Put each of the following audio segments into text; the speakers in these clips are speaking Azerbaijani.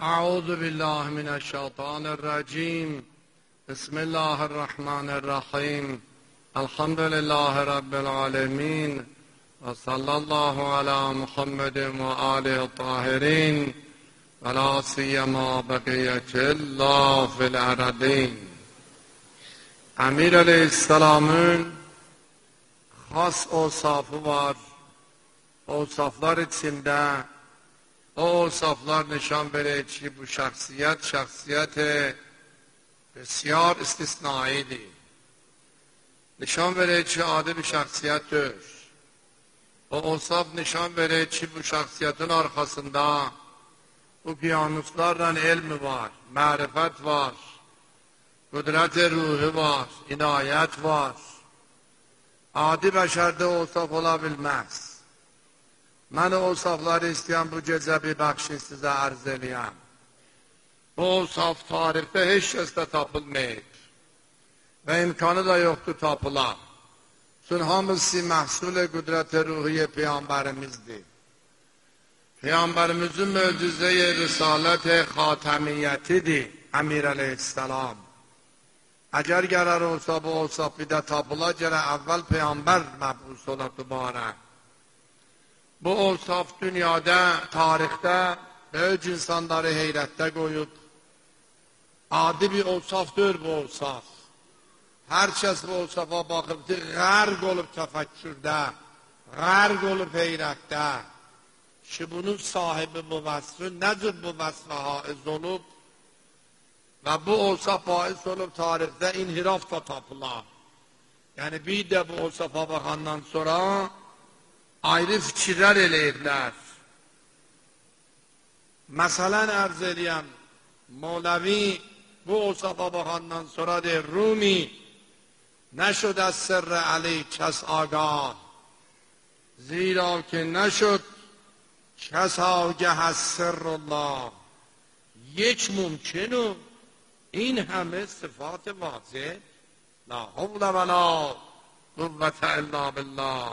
أعوذ بالله من الشيطان الرجيم بسم الله الرحمن الرحيم الحمد لله رب العالمين وصلى الله على محمد وآله الطاهرين ولا سيما بقية الله في الأرضين. Emir Aleyhisselam'ın has osafı var. Osaflar içinde o saflar nişan verir ki bu şahsiyet besyar istisnaidir. Nişan verir ki adi bir şahsiyettir. O saf nişan verir ki bu şahsiyetin arkasında bu piyanistlarla ilmi var, marifet var, kudret ruhu var, inayet var. Adi beşerde o saf olabilmez. Mən o safları istəyən bu gecə bir bəxşin sizə ərz eləyəm. O saf tarixdə heç kəsdə tapılmayıb və imkanı da yoxdur tapılan. Çünki hamısı məhsul-i qüdrət-i ruhiyyə Peyğəmbərimizdir. Peyğəmbərimizin möcüzə-i risalət-i xatəmiyyətidir Əmir Əleyhisselam. Əgər gələr olsa bu o saf bir də tapıla gələ əvvəl Peyğəmbər məbus ola dübarə. Bu olsaf dünyada, tarixdə böyük insanları heyrətdə qoyub. Adi bir olsafdır bu olsaf. Hər kəs bu olsafa baxıbdır, qərq olub təfəkkürdə, qərq olub heyrətdə. Ki bunun sahibi bu vəsfi, necür bu vəsfə haiz olub və bu olsaf haiz olub tarixdə inhiraf da tapılar. Yəni bir də bu olsafa baxandan sonra ayrı fikirlər eləyirlər. Məsələn, ərz eləyəm, Mevlevi bu olsafa baxandan sonra deyir, Rumi, nəşud əs-sirr əli kəs ağah, zira ki nəşud kəs ağah əs-sirrullah, یک ممکنه این همه صفات واضح لا حول ولا قوة الا بالله.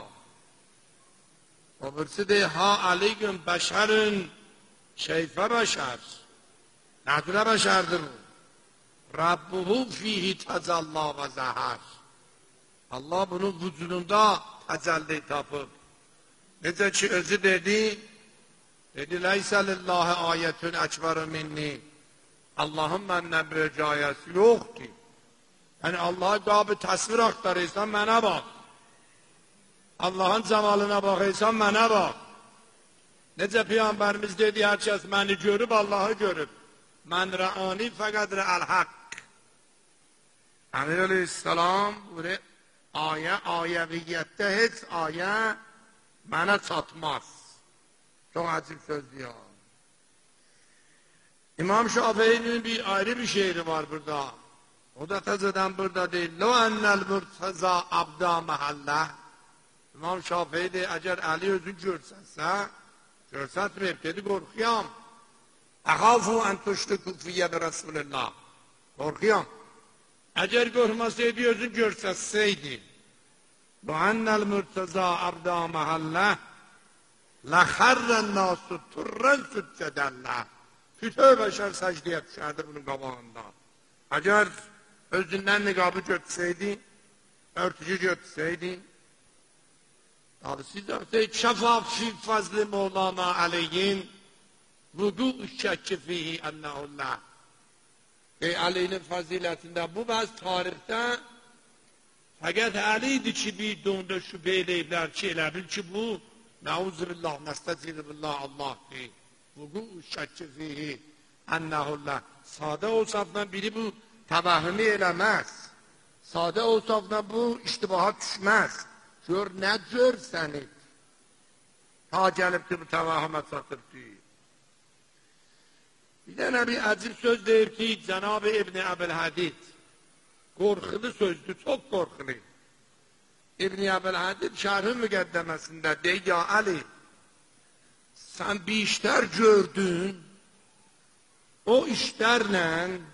O birisi deyir, ha aleyküm bəşərin şeyfə bəşər. Nədürə bəşərdir bu? Rabbuhu fihi təcəlla və zəhər. Allah bunun vücudunda təcəlli tapıb. Necə ki özü dedi, leysə lillahi ayətün əkbəru minni. Allahın məndən böyük ayəsi yoxdur. Yəni Allah'a qabı təsvir axtarırsan, mənə bax. Allah'ın cemalına bakıysan mənə bax. Necə Peyğəmbərimiz dedi, hər kəs məni görüb, Allah'ı görüb. Mən rəani fəqəd rəəl haqq. Əmir Aleyhisselam ayəviyyətdə heç ayə mənə çatmaz. Çox acib sözdür ya. İmam Şafii'nin bir ayrı bir şeiri var burada. O da təzədən burada deyil. Lo ennel murtəza abda məhəlləh. İmam Şafii deyir, əgər Əli özün görsətməyib, dedi, qorxuyam. Əxafu ən tuşluku fiyyə bi Rasulillah. Qorxuyam. Əgər qorxmasaydı, özün görsətsəydi. Bu ennəl mürtəza abda məhəllə ləxərrən nasu turrən süccədəllə. Bütün bəşər səcdiyə düşərdi bunun qabağında. Əgər özündən niqabı götürsəydi, örtücü götürsəydi, şəfa fi fəzli Mevlana Aliyin vudu şəkki fihi ennəhullah. Aliyinin fəzilətində bu bəz tarixdə fəqət Alidir ki, bir donda şübhə eləyiblər ki, elə bil ki, bu nəuzubillah, nəstəzirillah Allahdır. Vudu şəkki fihi ennəhullah. Sadə olsafdan biri bu təvəhhümü eləməz. Sadə olsafdan bu iştibaha düşməz. Gör, nə görsənib, ta gəlibdir bu təvahümə çatırdır. Bir dənə bir əcib söz deyir ki, Cənab-ı İbn-i Əbəlhədid, qorxulu sözdür, çox qorxulu. İbn-i Əbəlhədid şərh-i müqəddəməsində deyir, ya Əli, sən bir işlər gördün, o işlərlə,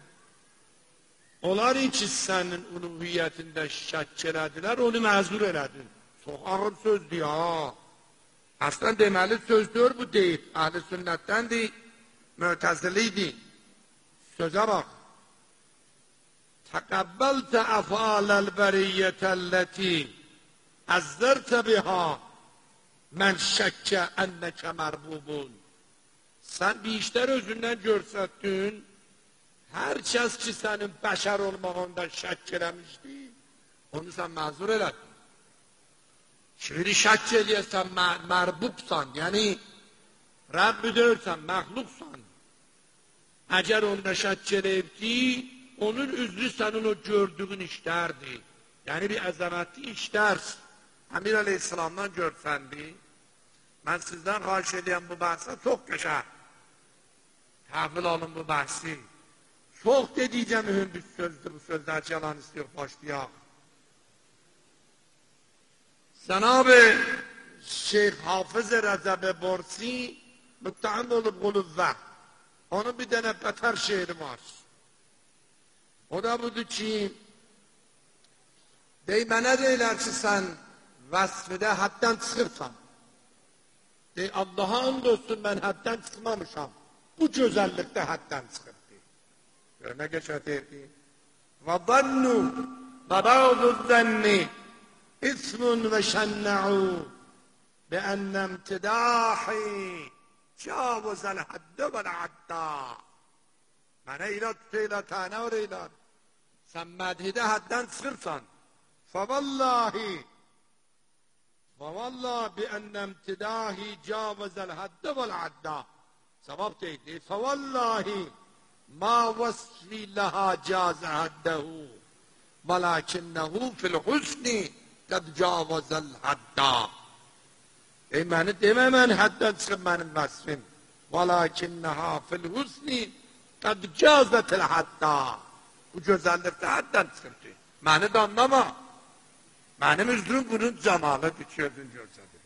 onların ki, sənin uluhiyyətində şək elədilər, onu məzur elədin. Çox ağır sözdür ya. Əslən deməli sözdür bu deyib, əhl-i sünnətdəndir. Mü'teziliydi. Söze bak. Tekabbelte ef'alel beriyyetelleti ezzerte biha men şekke enneke merbubun. Sen bir işler özünden görsətdin, her kəs ki sənin bəşər olmağında şək eləmişdi, onu sən məzur elədin. Şimdi şək eləyəsən, mərbubsan, yəni Rəbbi deyirsən, məxluqsan. Əgər onda şək eləyibdi, onun üzrü sənin o gördüğün işlərdir. Yəni bir əzəmətli işlərsin. Əmir Aleyhisselamdan görsəndi, mən sizdən xahiş edirəm bu bəhsə çox qəşəng. Təhvil alın bu bəhsi. Çox dedikcə mühüm bir sözdür, bu sözlər yalan istiyor, başlayaq. Cenab-ı Şeyh Hafız Rəcəb Borsi müttəhim olub quluvvə. Onun bir dənə bətər şeiri var. O da budur ki, dey mənə deyilər ki, sən vəsfidə həddən çıxırsan. Dey Allaha and olsun, mən həddən çıxmamışam. Bu gözəllikdə həddən çıxırdı. Görünə geçədirdi. Və zannu və bəğdu zənni ismun və şənnə'u bi ənnemtidahi cavuzəl həddə vəl-ədda. Mənə ilə tutuyla tənə var eylər. Sən mədhidə həddən çıxırsan. Fəvallahi bi ənnemtidahi cavuzəl həddə vəl-ədda. Cevap deydi. Fəvallahi ma vasfi laha caze haddehu velakinnehu fil husni qad cavazel hadda. Məni demə, mən həddən çıxıb mənim vəsfim. Velakinneha fil husni qad cazetil hadda. Bu gözəllikdə həddən çıxırdı. Məni də anlama. Mənim üzrüm bunun cəmalıdır ki, özün görsədir.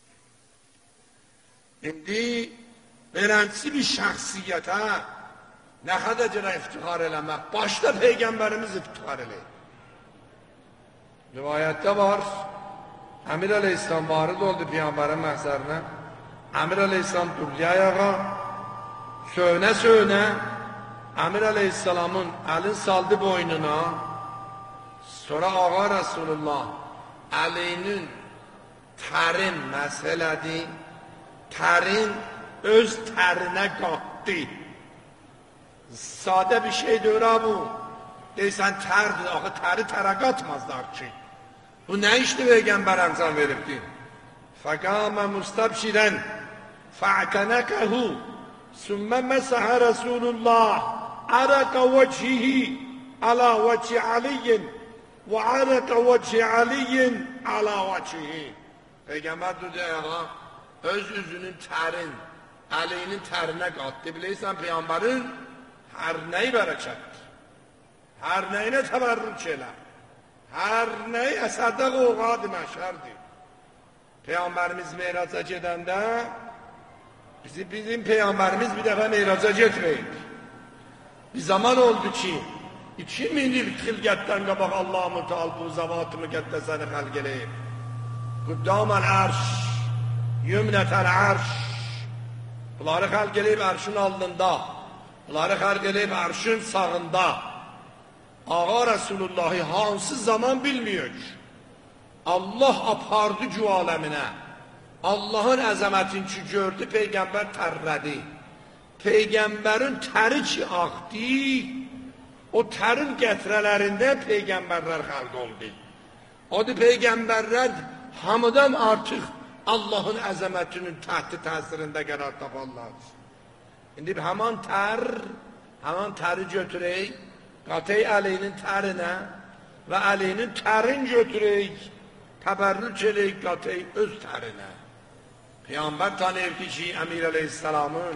İndi beləncə bir şəxsiyyətə nə qədər görə iftihar eləmək, başda Peyğəmbərimiz iftihar eləyir. Rivayətdə var, Əmir Aleyhisselam varid oldu Peyğəmbərin məhzərinə. Əmir Aleyhisselam durdu ayağa, söynə, Əmir Aleyhisselamın əlin saldı boynuna, sonra Ağa Resulullah əlinin tərin məsələdi, tərin öz tərinə qatdı. Sadə bir şey deyir bu. Deyirsən tərdir, axı təri tərə qatmazlar ki. Bu nə işdir Peyğəmbər əmzan veribdi? Fəqamə mustabşirən fə'tənəkəhu sümmə məsəhə Resulullah ərəqə vəcihi alə vəci aliyyin və ərəqə vəci aliyyin alə vəcihi. Peyğəmbər durdu ayağa, öz üzünün tərin, əleyinin tərinə qatdı. Bilirsən Peyğəmbərin hər nəyi bərəkətdir, hər nəyinə təbərrük elə, hər nəyi əsərdə qoğadı məşərdir. Peyğəmbərimiz meyraca gedəndə, bizim Peyğəmbərimiz bir dəfə meyraca getməyib. Bir zaman oldu ki, 2000 il xilqətdən qabaq Allah-u Teala bu zavat-ı müqəddəsəni xəlq eləyib. Quddaməl ərş, yümnətəl ərş, bunları xəlq eləyib ərşin alnında, bunları xəlq eləyib ərşin sağında. Ağa Resulullah'ı hansı zaman bilmiyor ki, Allah apardı cu aləminə. Allahın əzəmətini ki gördü, Peyğəmbər tərlədi. Peyğəmbərin təri ki axdı, o tərin qətrələrində Peyğəmbərlər xəlq oldu. Odur Peyğəmbərlər hamıdan artıq Allahın əzəmətinin təhti təsirində qərar taparlar. İndi həman təri götürək, qatey əleyinin tərinə və əleyinin tərin götürək, təbərrüc eləyik qatey öz tərinə. Peyğəmbər tanıyır ki, Əmir Aleyhisselamın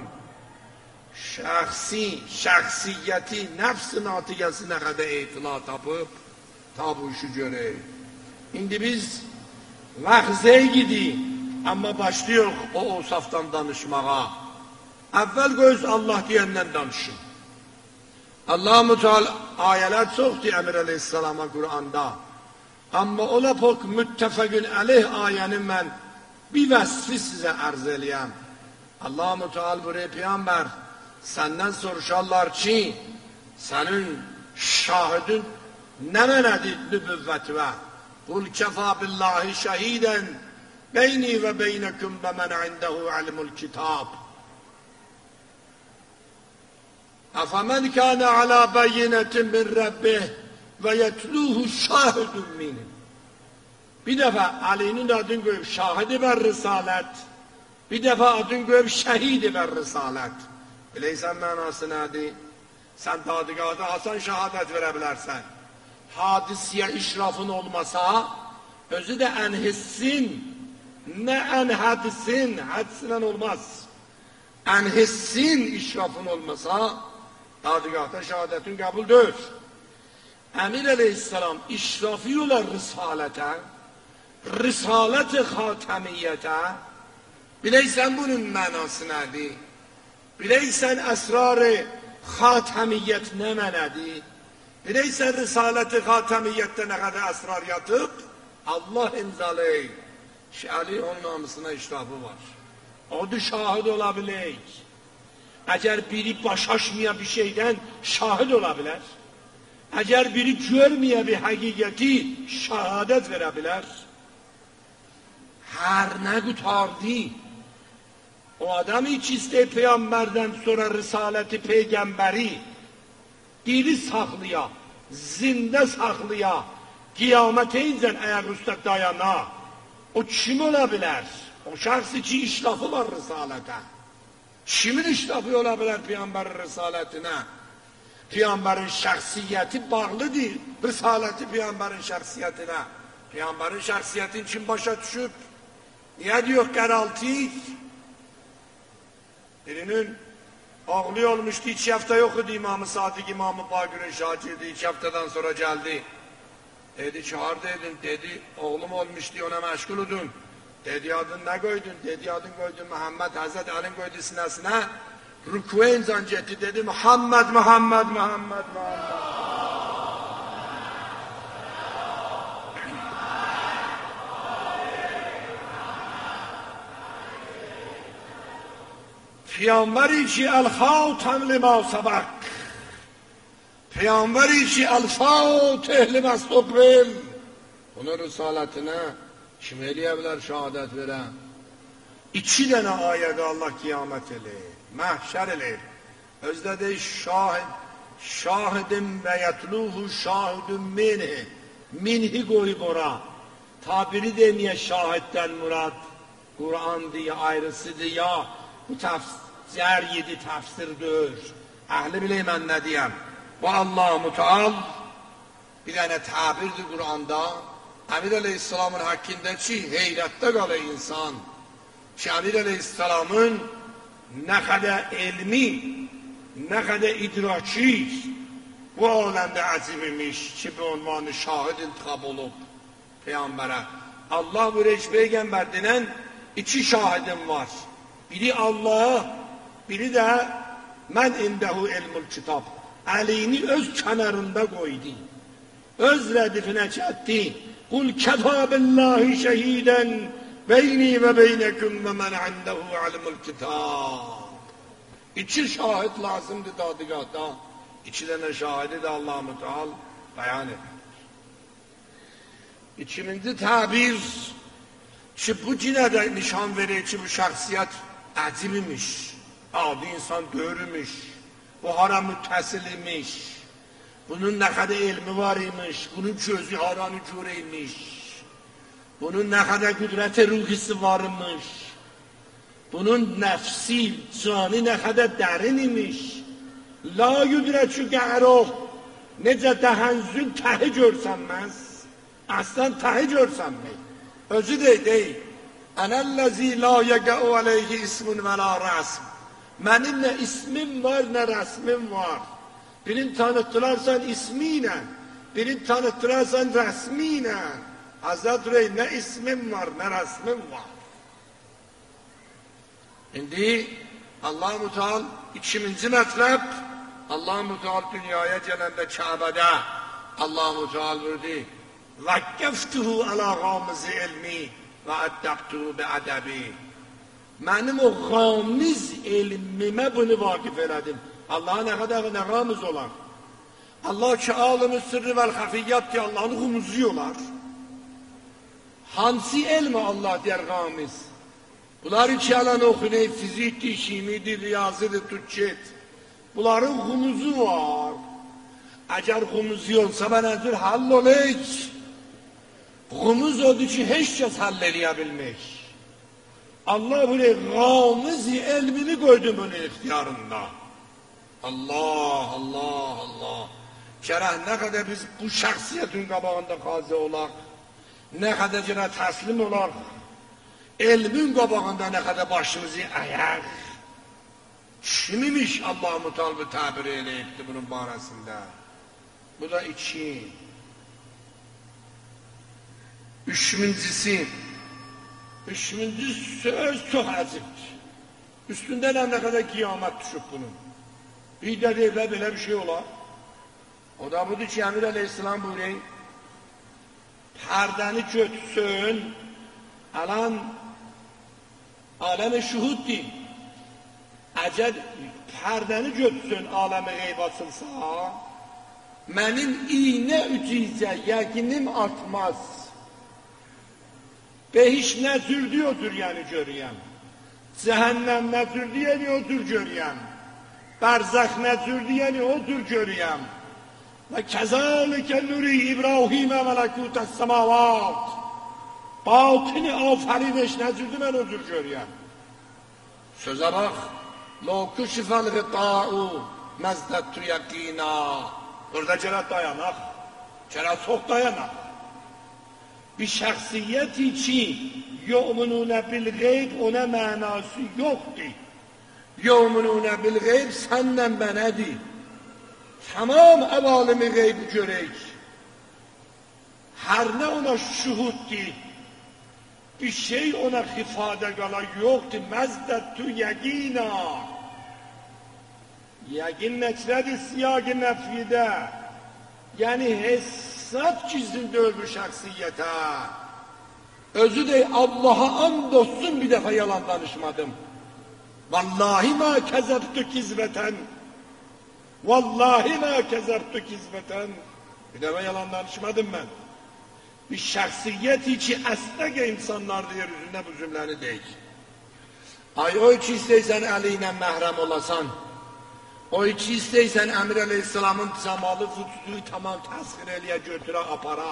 şəxsiyyəti, nəfs-i natiqəsi nə qədər ehtila tapıb, ta bu işi görək. İndi biz vəxzəyə gidik, amma başlayıq o safdan danışmağa. Əvvəl qoyuz Allah deyəndən danışın. Allah-u Teala ayələr çoxdur Əmir Aleyhisselama Qur'anda. Amma ola pok müttəfəqün əleyh ayənin mən bir vəsfi sizə ərz eləyəm. Allah-u Teala buraya Peyğəmbər Səndən soruşarlar ki, sənin şahidin nə mənədir nübüvvətivə? Qul kəfə billahi şəhidən beyni və beynəkum və mən indəhu ilmul kitab. Əfəmən kənə alə beyinətin min Rəbbih və yətluhu şahidun minim. Bir dəfə Əlinin adını qoyub şahidi və risalət, bir dəfə adını qoyub şəhidi və risalət. Biləysən mənası nədir? Sən dadıqada Hasan şəhadət verə bilərsən. Hadisiyə işrafın olmasa, özü də ənhissin, nə ənhədisin, hədisindən olmaz. Ənhissin işrafın olmasa, dadıqada şəhadətin qəbul deyil. Əmir əleyhissalam işrafi olar risalətə, risalət-i xatəmiyyətə, biləysən bunun mənası nədir? Biləysən əsrar-ı xatəmiyyət nə mənədir? Biləysən risalət-i xatəmiyyətdə nə qədər əsrar yatıb? Allah imzalıyıq. Şəli onun namusuna işrafı var. Odur şahid ola biləyik. Əgər biri başaşmaya bir şeydən şahid ola bilər, əgər biri görməyə bir həqiqəti şəhadət verə bilər, hər nə qutardı, o adamı ki istəyib Peyyambərdən sonra risaləti Peyğəmbəri dili saxlaya, zində saxlaya, qiyamətə incən ayaq üstə dayana, o kim ola bilər? O şəxsi ki işrafı var risalətə. Kimin işrafı ola bilər Peyyambərin risalətinə? Peyyambərin şəxsiyyəti bağlıdır, risaləti Peyyambərin şəxsiyyətinə. Peyyambərin şəxsiyyətini kim başa düşüb? Niyə diyor qəraltıyıq? Birinin ağlı olmuşdu, 2 həftə yox idi İmam-ı Sadiq, İmam-ı Baqir'in şagirdi, 2 həftədən sonra gəldi. Dedi ki, haradaydın? Dedi, oğlum olmuşdu, ona məşğul udun. Dedi, adın nə qoydun? Dedi, adın qoydun Muhammed, Hazreti Ali'nin qoydu sinəsinə. Rükuya insan getdi, dedi, Muhammed, Muhammed, Muhammed, Muhammed. Peyyamberi ki el-Xatəm limə səbəq, Peyyamberi ki el-Fatih limə stəqbil. Bunun risalətinə kim eləyə bilər şəhadət verən? 2 dənə ayədə Allah qiyamət eləyir, məhşər eləyir. Özdə deyir, şahidin və yətluhu şahidun minhi. Minhi qoyub ora. Tabiri deməyə şahiddən murad, Qur'an deyə ayrısıdır ya, bu təfsir 7 təfsirdir. Əhli bilək mən nə deyəm. Bu Allah-u Müteal bir dənə təbirdir Qur'anda. Əmir əleyhissalamın haqqında ki, heyrətdə qalır insan. Ki, Əmir əleyhissalamın nə qədər elmi, nə qədər idraki bu aləmdə əzim imiş ki, bu unvanı şahid intiqab olub Peyyambərə. Allah bu reç Peyğəmbər denən 2 şahidim var. Biri Allah, biri də mən indəhu ilmul kitab. Əlini öz kənarında qoydu. Öz rədifinə çətdi. Qul kəfə billahi şəhidən beyni və beynəkum və mən indəhu ilmul kitab. 2 şahid lazımdır dadıqada. 2 dənə şahidi də Allah-u Müteal bəyan edir. 2-ci təbir ki, bu cinə də nişan verir ki, bu şəxsiyyət əcib imiş, adi insan döyürmüş, bu hara müttəsil imiş, bunun nə qədər elmi var imiş, bunun gözü haranı görəymiş, bunun nə qədər qüdrət-i ruhisi var imiş, bunun nəfsi, canı nə qədər dərin imiş, la qüdrətü qəroq, necə təhəzzül təhi görsənməz, əslən təhi görsənmək, özü deyil. Ənəlləzi la yəqəu aleyhi ismun və la rəsm. Mənim nə ismim var, nə rəsmim var. Birini tanıttılarsan isminə, birini tanıttılarsan rəsminə. Hazret Rey, nə ismim var, nə rəsmim var. İndi Allah-u Müteal 2-ci mətləb, Allah-u Müteal dünyaya gələndə Kəbədə Allah-u Müteal buyurdu, vəqqəftuhu alə qamizi ilmi və əddəbtuhu bi ədəbi. Mənim o qamiz elmimə bunu vaqif elədim. Allaha nə qədər nə qamiz olar? Allah ki, alım-ı sırrı vəl xəfiyyat ki, Allah'ın xumuzuyorlar. Hansı elmi Allah deyər qamiz? Bunlar iki alan oxunay, fizikdir, şimidir, riyazidir, Türkçet. Bunların xumuzu var. Əgər xumuzu olsa, mən əzür hall olək. Xumuz odur ki, heç kəs hall eləyə bilmək. Allah buraya qamiz-i elmini qoydu bunun ixtiyarında. Allah, Allah, Allah. Gərək nə qədər biz bu şəxsiyyətin qabağında xazı olaq, nə qədər gərək təslim olaq, elmin qabağında nə qədər başımızı əyək. Kimimiş Allah-u Mutalibı təbir eləyibdi bunun barəsində? Bu da iki. Üçüncüsü söz çox əzibdir. Üstündə nə qədər qiyamət düşüb bunun. Bir də deyirlər, belə bir şey olar. O da budur ki, Əmir Əleyhisselam buyurun, pərdəni götürsün, alan aləm-i şuhuddir. Əgər pərdəni götürsün, aləm-i qeyb açılsa, mənim iynə ütüyəcə yəqinim artmaz. Behiş nə cürdü odur, yəni görüyəm. Cəhənnəm nə cürdü, yəni odur görüyəm. Bərzəx nə cürdü, yəni odur görüyəm. Və kəzəlikə nuri İbrahimə mələkutəs səmavat. Batini afərineş nə cürdü, mən odur görüyəm. Sözə bax. Loku şifəl qıta'u məzdətü yəqina. Burada gərək dayanaq. Gərək çox dayanaq. Bir şəxsiyyəti ki, yu'minunə bil qeyb, ona mənası yoxdur. Yu'minunə bil qeyb səndən mənədir. Tamam əvalimi qeybi görək. Hər nə ona şuhuddir, bir şey ona xifadə qala yoxdur. Məzdətü yəqina. Yəqin nəclədir siyaqı nəfidə. Yəni hesab gizlində ölmüş şəxsiyyətə. Özü de Allah'a and olsun bir dəfə yalan danışmadım. Vallahi mə kəzəbtü kizvətən. Vallahi mə kəzəbtü kizvətən. Bir dəfə yalan danışmadım mən. Bir şəxsiyyəti ki, əsnəqə insanlar yeryüzündə bu cümləni deyik. Ay o ki istəysən Əli ilə məhrəm olasan, o ki istəysən Əmir Əleyhisselamın cəmalı vücudu tamam təsxir eləyə götürə apara.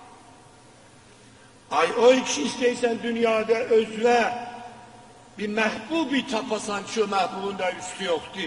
Ay o ki istəysən dünyada özvə bir məhbubi tapasan ki o məhbubun da üstü yoxdur.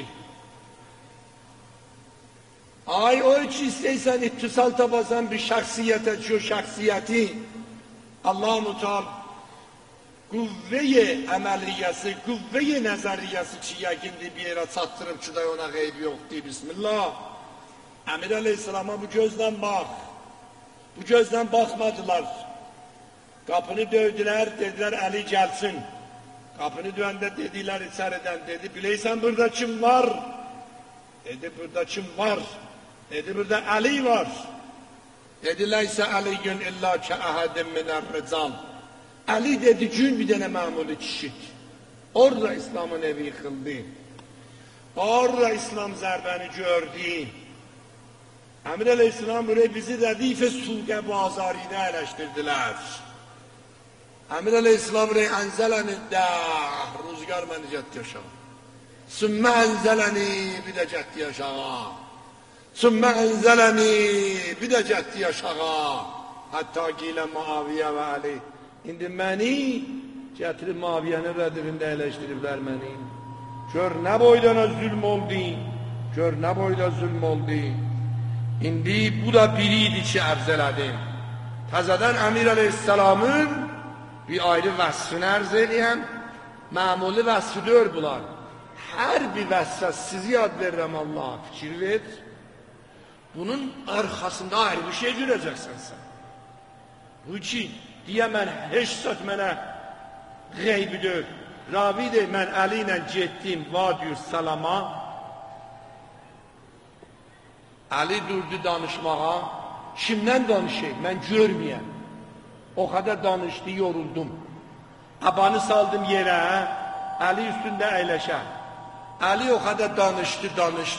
Ay o ki istəysən ittisal tapasan bir şəxsiyyətə ki o şəxsiyyəti Allah-u Teala qüvvəyə əməliyyəsi, qüvvəyə nəzəriyyəsi ki yəqindir bir yerə çatdırıb ki da ona qeyb yoxdur. Bismillah. Əmir Əleyhisselama bu gözdən bax. Bu gözdən baxmadılar. Qapını dövdülər, dedilər Əli gəlsin. Qapını döyəndə dedilər içəridən, dedi biləysən burada kim var? Dedi burada kim var? Dedi burada Əli var. Dedi ləysə Əliyyün illa ki əhədim minər rical. Əli dedi gün bir dənə məmuli kişidir. Orada İslamın evi yıxıldı. Orada İslam zərbəni gördü. Əmir Əleyhisselam buraya bizi rədif-i suqə bazarına ələşdirdilər. Əmir Əleyhisselam buraya ənzələni dəh, rüzgar məni cədd yaşağa. Sümmə ənzələni bir də cədd yaşağa. Sümmə ənzələni bir də cədd yaşağa. Hətta qilə Muaviyyə və Əli. İndi məni gətirib Muaviyyənin rədifində ələşdiriblər məni. Gör nə boydana zülm oldu, gör nə boyda zülm oldu. İndi bu da biri idi ki ərz elədim. Təzədən Əmir Əleyhisselamın bir ayrı vəsfini ərz eləyəm. Məmuli vəsfi deyil bunlar. Hər bir vəsfə sizi yad verirəm Allah, fikir ver. Bunun arxasında ayrı bir şey görəcəksən sən. Bu ki, deyə mən heç söz mənə qeybi deyil. Ravi deyil, mən Əli ilə getdim Vadiyus Salama. Əli durdu danışmağa. Kimdən danışayım? Mən görməyəm. O qədər danışdı, yoruldum. Abanı saldım yerə. Ali üstündə əyləşər. Ali o qədər danışdı.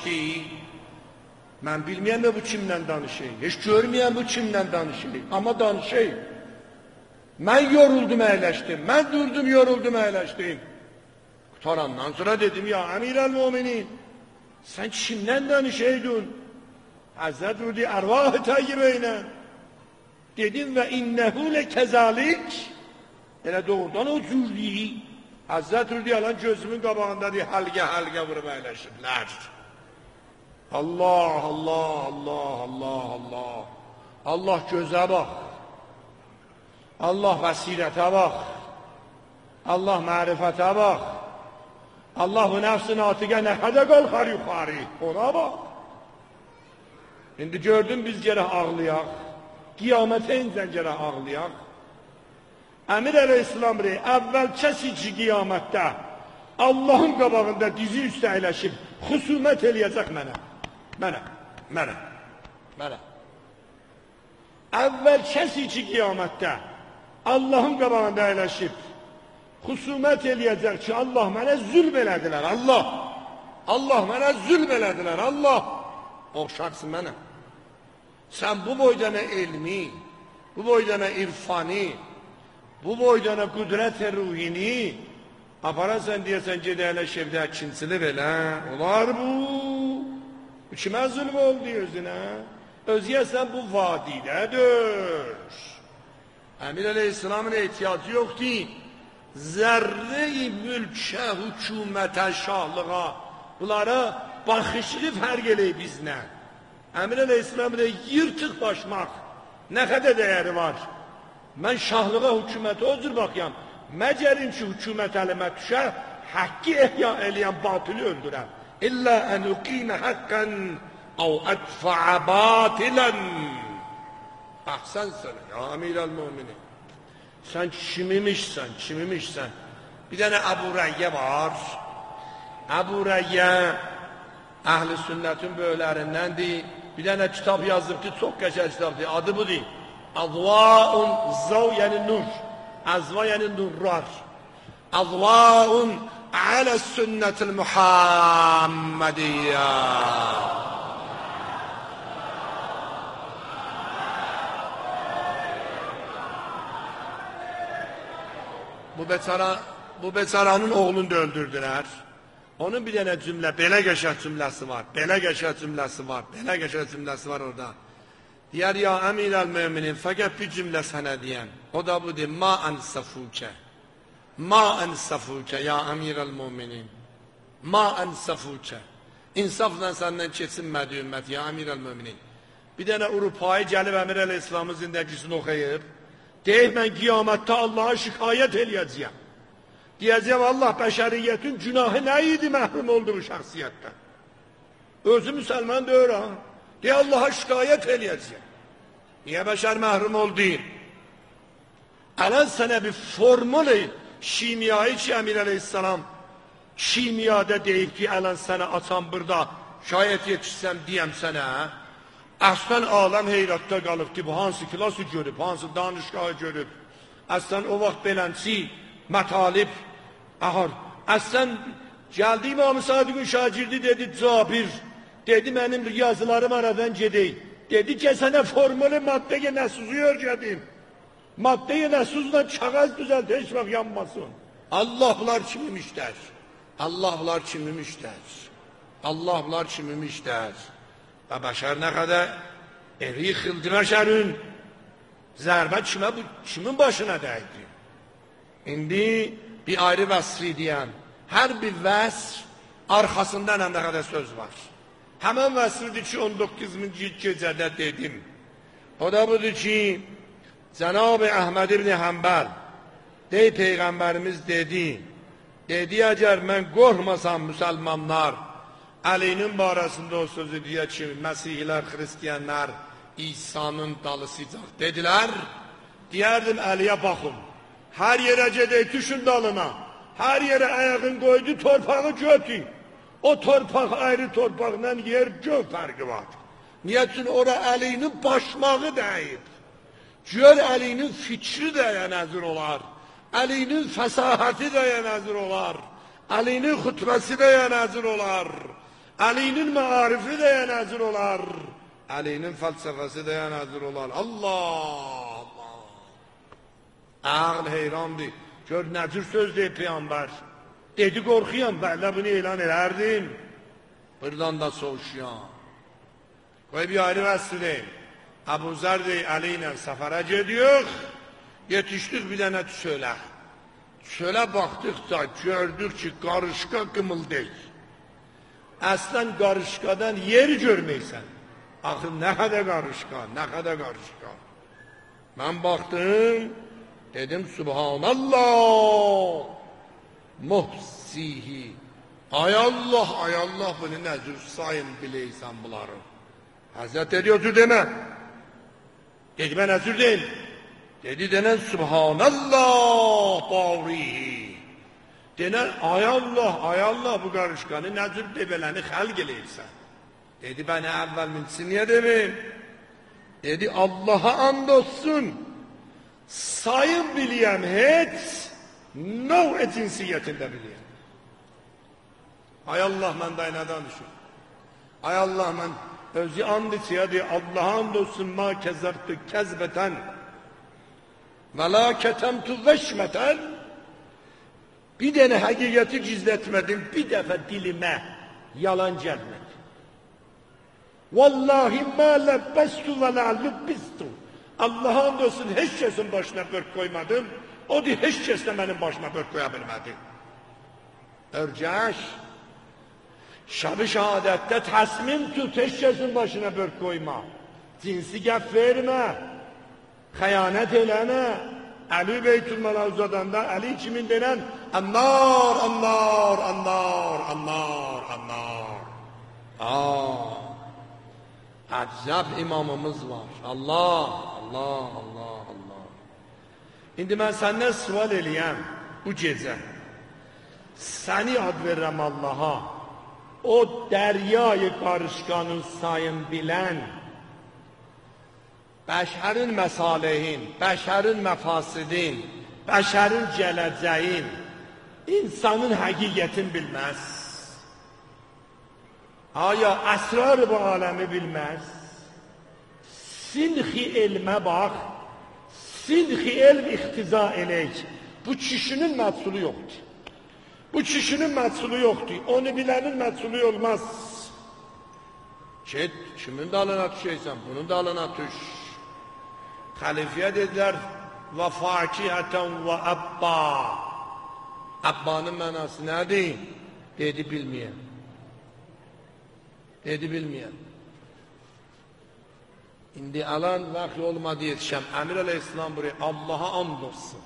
Mən bilməyəm bu kimlə danışır. Heç görməyəm bu kimlə danışır. Amma danışır. Mən yoruldum, əyləşdim. Mən durdum, yoruldum, əyləşdim. Qutarandan sonra dedim, ya Əmirəl-Möminin, sən kimlə danışırdın? Həzrət Rudi ərvah-ı təyyibə ilə. Dedim və innəhu ləkezalik. Elə doğrudan o cürdür. Həzrət Rudi alan gözümün qabağında deyir, həlqə vurub əyləşirlər. Allah. Allah gözə bax. Allah vəsirətə bax. Allah mərifətə bax. Allah bu nəfsin atıqə nə qədər qalxar yuxarı. Ona bax. İndi gördün biz gərək ağlayaq. Qiyamətə incən gərək ağlayaq. Əmir əleyhissalam rey, əvvəl kəsi ki qiyamətdə Allahın qabağında dizi üstə əyləşib xüsumət eləyəcək mənə. Əvvəl kəsi ki qiyamətdə Allahın qabağında əyləşib xüsumət eləyəcək ki, Allah mənə zülm elədilər, Allah mənə zülm elədilər, Allah. O şəxs mənəm. Sən bu boydana elmi, bu boydana irfani, bu boydana qüdrət ruhini aparasan deyəsən gedəylə şevdə əkincili belə, olar bu. Kimə zülm oldu özünə? Özgəsən bu vadidədir. Əmir əleyhissalamın ehtiyacı yoxdur. Zərre-i mülkə, hükümətə, şahlığa, bunlara baxışlı fərq eləyib bizlə. Əmir əleyhissalamın yırtıq başmaq nə qədər dəyəri var? Mən şahlığa, hükümətə o cür baxıyam. Məcərin ki, hükümət əlimə düşə, haqqı ehya eləyən batılı öldürəm. İllə ən uqimə haqqən əv ədfəə batilən. Əhsən sənə, ya Əmirəl-Möminin. Sən kimimişsən? Bir dənə Əbu Rəyyə var. Əbu Rəyyə əhl-i sünnətin böylərindəndir. Bir dənə kitab yazıbdır, çox qəşəng kitabdır. Adı budur. Əzvaun zav yəni nur. Əzva yəni nurlar. Əzvaun alə sünnətil Muhammediyyə. Bu beçaranın oğlunu da öldürdülər. Onun bir dənə cümlə, belə qəşəng cümləsi var orada. Deyər, ya Əmirəl-Möminin, fəqət bir cümlə sənə deyəm. O da budur, ma ənsəfukə, ya Əmirəl-Möminin. Ma ənsəfukə. İnsafla səndən keçinmədi ümmət, ya Əmirəl-Möminin. Bir dənə Urupayı gəlib Əmir əleyhissalamın zindəgisini oxuyub. Deyib, mən qiyamətdə Allaha şikayət eləyəcəyəm. Deyəcəm, Allah bəşəriyyətin günahı nə idi məhrum oldu bu şəxsiyyətdən? Özü müsəlman deyir, ha? Deyə Allaha şikayət eləyəcəyəm. Niyə bəşər məhrum oldu? Ələn sənə bir formulu kimyayı ki, Əmir əleyhissalam kimyada deyib ki, ələn sənə açam burada, şayət yetişsəm deyəm sənə, əslən aləm heyrətdə qalıbdır, bu hansı klası görüb, hansı danışqahı görüb, əslən o vaxt belənçi, mətalib, əslən gəldi İmam-ı Sadiqin şagirdi dedi, Cabir, dedi mənim yazılarım aradan gedək, dedi ki, sənə formulu maddəyə nəsuzu örgədim, maddəyə nəsuzla kağız düzəldi, heç vaxt yanmasın. Allah bunlar kimimişlər. Və bəşər nə qədər eri xildi məşərin zərbə kimin başına dəydi? İndi bir ayrı vəsri deyən, hər bir vəsr arxasında nə qədər söz var. Həmən vəsridir ki, 19-cu gecədə dedim. O da budur ki, Cənab-ı Əhməd ibn Həmbəl dey Peyğəmbərimiz dedi, əgər mən qorxmasam müsəlmanlar, Əlinin barəsində o sözü deyə ki, Məsihlər, Xristiyanlar İsa'nın dalısıcaq dedilər. Deyərdim, Əliyə baxın, hər yerə gedək, düşün dalına, hər yerə ayağın qoydu, torpağı götür. O torpaq ayrı torpaqla yer gök fərqi var. Niyə üçün ora Əlinin başmağı dəyib. Gör Əlinin fikri dəyə nəzir olar, Əlinin fəsahəti dəyə nəzir olar, Əlinin xutbəsi deyə nəzir olar. Əlinin məarifi deyə nəzir olar. Əlinin fəlsəfəsi deyə nəzir olar. Allah, Allah. Ağıl heyrandır. Gör nəcür söz deyib Peyğəmbər. Dedi qorxuyam, bələ bunu elan edərdim. Buradan da soğuşuyam. Qoy bir ayrı vəssiləyim. Əbu Zər deyir, Əli ilə səfərə gediyor. Yetişdik bir dənə çölə. Çölə baxdıqca gördük ki, qarışqa qımıldayır. Əslən qarışqadan yeri görməysən. Axı, nə qədər qarışqa, nə qədər qarışqa. Mən baxdım, dedim, Subhanallah, muhsihi. Ay Allah, bunu nəzür sayın biləysən bunları. Həzrət ediyordu demə. Dedi, mən nəzür deyim. Dedi, denən, Subhanallah, barihi. Denən, ay Allah, bu qarışqanı nəzür devələni xəlq eləyirsən. Dedi, bəni əvvəl minçisi niyə deməyim? Dedi, Allaha and olsun, sayın biliyəm, heç növ cinsiyyətində biliyəm. Ay Allah, mən daynadan düşün. Ay Allah, mən özü and içiyədir, Allaha and olsun, ma kəzərtü kəzbətən və la kətəmtü vəşmətən. Bir dənə həqiqəti gizlətmədim, bir dəfə dilimə yalan gəlmədi. Vallahi mə ləbbəstu və lə lübbistu. Allah'a and olsun, heç kəsin başına börk koymadım. O da heç kəs də mənim başıma börk koya bilmədi. Örgəş, şəb-i şəhadətdə təsmin tut, heç kəsin başına börk koyma. Cinsi gəf vermə, xəyanət eləmə. Əli Beytülmələ uzadanda, Əli kimin denən? Annar, annar, annar, annar, annar. Əcəb imamımız var. Allah, Allah, Allah, Allah. İndi mən səndən sual eləyəm bu gecə. Səni ad verirəm Allaha. O dəryayı qarışqanın sayın bilən, bəşərin məsalehin, bəşərin məfasidin, bəşərin gələcəyin, insanın həqiqətin bilməz. Aya əsrar bu aləmi bilməz. Sinxi elmə bax, sinxi elm ixtiza elək. Bu kişinin mətsulu yoxdur. Bu kişinin mətsulu yoxdur. Onu bilənin mətsulu olmaz. Get, kimin dalına düşəysən, bunun dalına düş. Xəlifəyə dedilər, və fakihətən və əbba. Əbbanın mənası nədir? Dedi, bilməyəm. Dedi, bilməyəm. İndi alan vaxt olmadı yetişəm. Əmir əleyhissalam buraya, Allaha and olsun.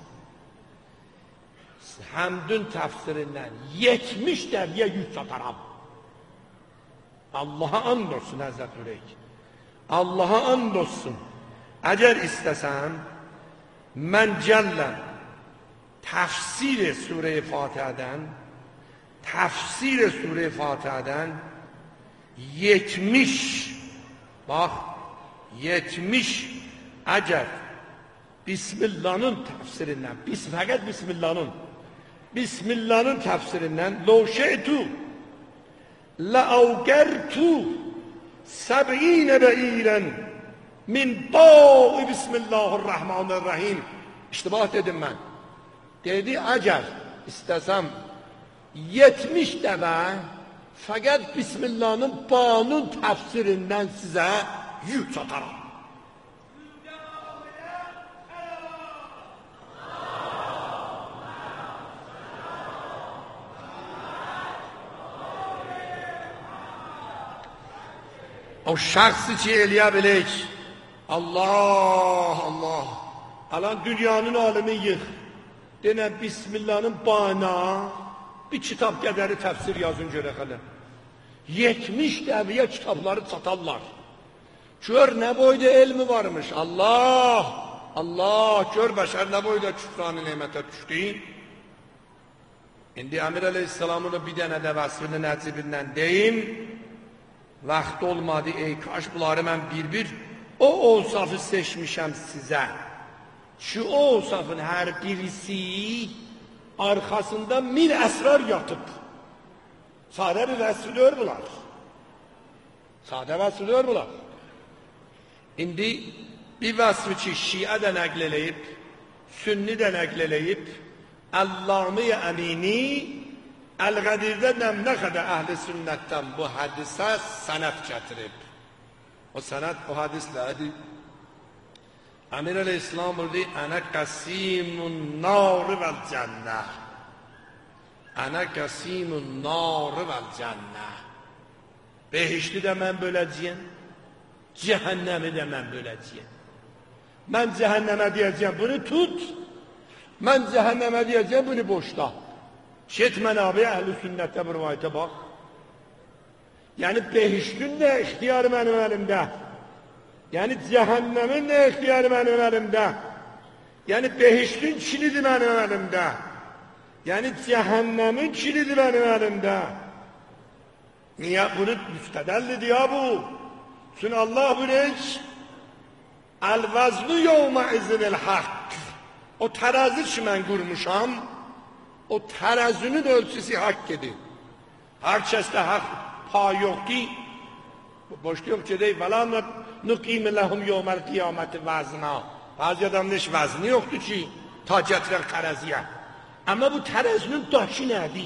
Həmdün təfsirindən 70 dəvyə yük sataram. Allaha and olsun, Həzrət Ürək. Allaha and olsun. Əgər istəsəm, mən gəlləm təfsir-i Surə-i Fatihədən 70 bax 70 əgər Bismillahın təfsirindən fəqət Bismillahın təfsirindən Ləvşəytu Ləəvgərtu Səb'inə bə'ilən min da'i Bismillahirrahmanirrahim. İştibah dedim mən. Dedi, əgər istəsəm 70 dəfə fəqət Bismillahın banun təfsirindən sizə yük sataram. O şəxsi ki, eləyə bilək. Allah, Allah. Alan dünyanın alimi yığ. Denə, Bismillahın bana bir kitab qədəri təfsir yazın görək hələ. 70 dəviyə kitabları satarlar. Gör nə boyda elmi varmış. Allah, Allah, gör bəşər nə boyda küfranı nemətə düşdü. İndi Əmir əleyhissalamın bir dənə də vəsfini nəsibindən deyim. Vaxt olmadı, ey kaş bunları mən bir-bir o olsafı seçmişəm sizə. Şu o olsafın hər birisi arkasında min esrar yatıp sadə bir vəsfülür bunlar. Sadə vəsfülür bunlar. İndi bir vəsfi ki, Şiə də nəql eləyib, Sünni də nəql eləyib, Əllami-i Əmini Əl-Qədirdə nə qədər əhl-i sünnətdən bu hədisə sənəd gətirib. O sənəd, o hədis nədir? Əmir Əleyhisselam buyurdu, Ənə qəsimun nâri vəl-cənnə. Ənə qəsimun nâri vəl-cənnə. Behişli də mən böləcəyəm, cəhənnəmi də mən böləcəyəm. Mən cəhənnəmə deyəcəyəm, bunu tut. Mən cəhənnəmə deyəcəyəm, bunu boşda. Şetmən abi, əhl-i sünnətdə bir rivayətə bax. Yəni, behiştin də ixtiyarı mənim əlimdə. Yəni, cəhənnəmin də ixtiyarı mənim əlimdə. Yəni, behiştin kilidi mənim əlimdə. Yəni, cəhənnəmin kilidi mənim əlimdə. Niyə? Bunu müstədəllidir ya bu. Çünki Allah bilir, Əl-vəznu yevmə izinil haqq. O tərəzi ki, mən qurmuşam, o tərəzinin ölçüsü haqq edir. Hər kəsdə haqq pay yox ki, boşda yox ki, deyil, vələ nüqim ləhum yevməl qiyaməti vəzna. Bazı adamın heç vəzni yoxdur ki, ta gətirən tərəziyə. Amma bu tərəzinin daşı nədir?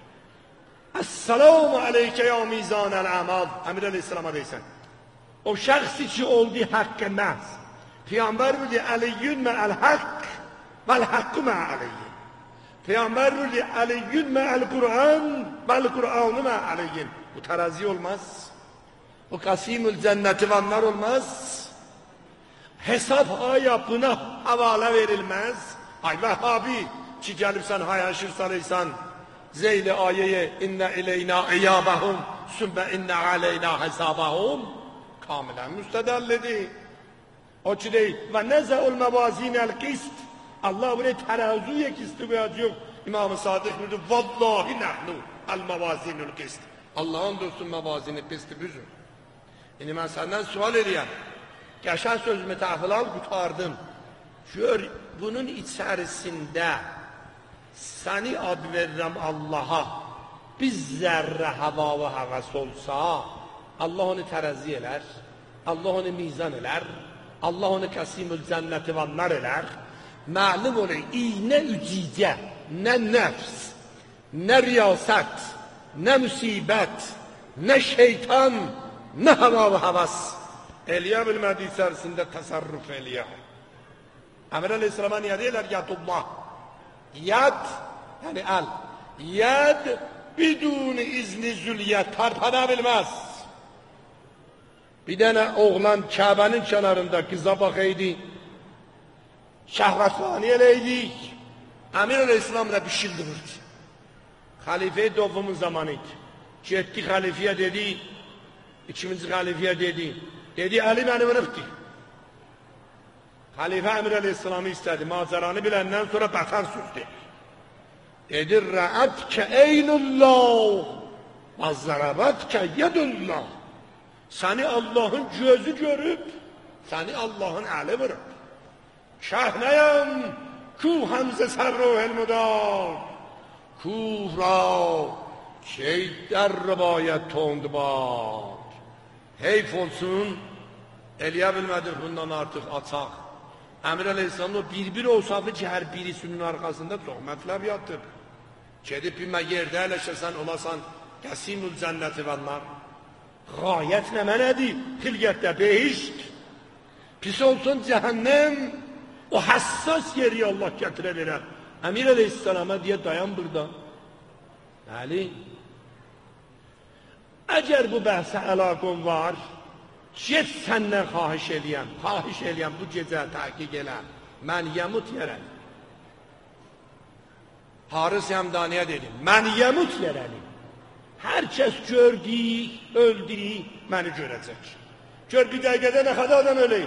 Əssəlamu aleykə ya mizanəl əmal. Əmir Əleyhisselama deysən. O şəxsi ki, oldu haqqə məhz. Peyğəmbər buyurdu, Əliyyün mə'əl haqq vəl-haqqu mə'əliyyin. Peyğəmbər buyurdu, Əliyyün mə'əl Qur'an vəl-Qur'anu mə'əliyyin. Bu tərazi olmaz. Bu qasimül cənnəti vanlar olmaz. Hesab aya buna havalə verilməz. Ay Vəhhabi ki, gəlibsən hayaşır salıysan, zeyli ayəyə innə ileyna iyabəhum sümbə innə aleyna hesabəhum kamilən müstədəllidir. O ki deyil, və nəzəul məvazinəl qist, Allah buraya tərəzuyə qisti qoyacaq. İmam-ı Sadiq buyurdu, vallahi nəhnu əl-məvazinul qist. Allah'ın dostun məvazini qisti büzün. İndi mən səndən sual edəyəm. Qəşən sözümü təhvil al, qutardım. Gör, bunun içərisində səni ad verirəm Allaha, biz zərrə hava və həvəs olsa, Allah onu tərəzi elər, Allah onu mizan elər, Allah onu kəsimül cənnəti vanlar elər. Məlum olur, iynə ücicə, nə nəfs, nə riyasət, nə müsibət, nə şeytan, nə hava və həvəs eləyə bilmədi içərisində təsərrüf eləyə. Əmir Əleyhisselama niyə deyilər? Yadullah. Yad, yəni əl. Yad, bidun izni zülyət, tarpana bilməz. Bir dənə oğlan Kəbənin kənarında qıza baxaydı, şəhvəsvani eləydik. Əmir Əleyhisselam da pişildirirdi. Xəlifə-i Dovvumun zamanıydı. Getdi xəlifəyə dedi, ikinci xəlifəyə dedi, Əli məni vırıbdı. Xəlifə Əmir Əleyhisselamı istədi, macəranı biləndən sonra baxar süzdü. Dedi, rəətkə eynullah, və zərəbətkə yedullah. Səni Allahın gözü görüb, səni Allahın əli vırıb. Şəhnəyəm, kuh həmzə sərruhel müdar, kuh ra, şeydər rıbayət tondbar. Heyf olsun, eləyə bilmədik bundan artıq açaq. Əmir Əleyhisselamın o bir olsaqdı ki, hər birisinin arxasında çox mətləb yatıb. Gedib bir yerdə ələşəsən, olasan, qəsimül cənnəti vanlar. Qayət nə mənədir? Xilqətdə behişt. Pis olsun cəhənnəm, o həssas yeri Allah gətirə verər. Əmir Əleyhisselama deyə dayan burada. Bəli. Əgər bu bəhsə əlaqən var, get səndən xahiş eləyəm, bu gecə təhqiq elə, mən yəmut yerəm. Haris Həmdaniyə dedim, mən yəmut yerəm. Hər kəs gördük, öldük, məni görəcək. Gör bir dəqiqədə nə qədər adam öləyim.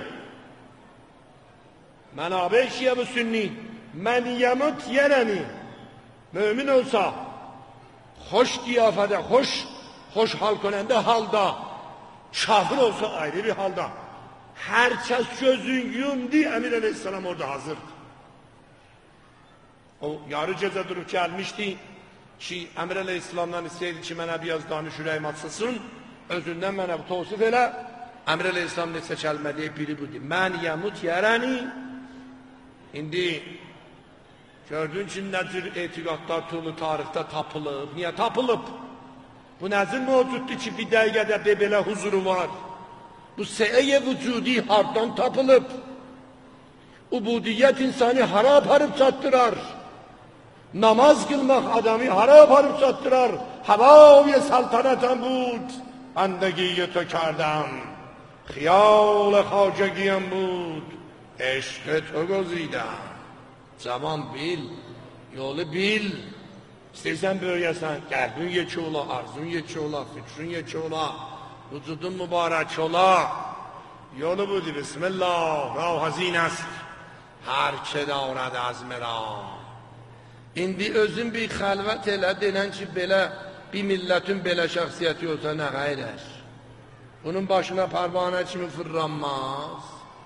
Mən abi şiyə bu sünni, mən yəmut yerəm. Mömin olsa, xoş qiyafədə, xoş hal konəndə halda, kafir olsa ayrı bir halda. Hər kəs gözün yumdu, Əmir Əleyhisselam orada hazırdır. O yarı gecə durub gəlmişdi ki, Əmr əleyhissalamdan istəyirdi ki, mənə biraz danış ürəyim açılsın, özündən mənə bu tavsif elə. Əmr əleyhissalam neçə kəlmə deyib, biri budur. Mən yəmut yərəni. İndi gördün ki, nə cür etiqadlar tulu tarixdə tapılıb. Niyə tapılıb? Bu nəzir mövcuddur ki, bir dəqiqədə belə huzuru var. Bu səyə vücudi hardan tapılıb? Ubudiyyət insanı hara aparıb çatdırar? Namaz qılmaq adamı hara aparıb çatdırar? Havaya saltanatan bud, bəndegiyə tökərdən. Xiyal-ı xacəgiyəm bud, eşq-i to gözidəm. Cavan bil, yolu bil. İstəyirsən böyüyəsən, qəlbin yekə ola, arzun yekə ola, fikrin yekə ola, vücudun mübarək ola. Yolu budur, bismillah, rah hazin است. Hər ki dارد عزم را. İndi özün bir xəlvət elə, denən ki, belə bir millətin belə şəxsiyyəti olsa nə xeyrər? Bunun başına parvanə kimi fırlanmaz.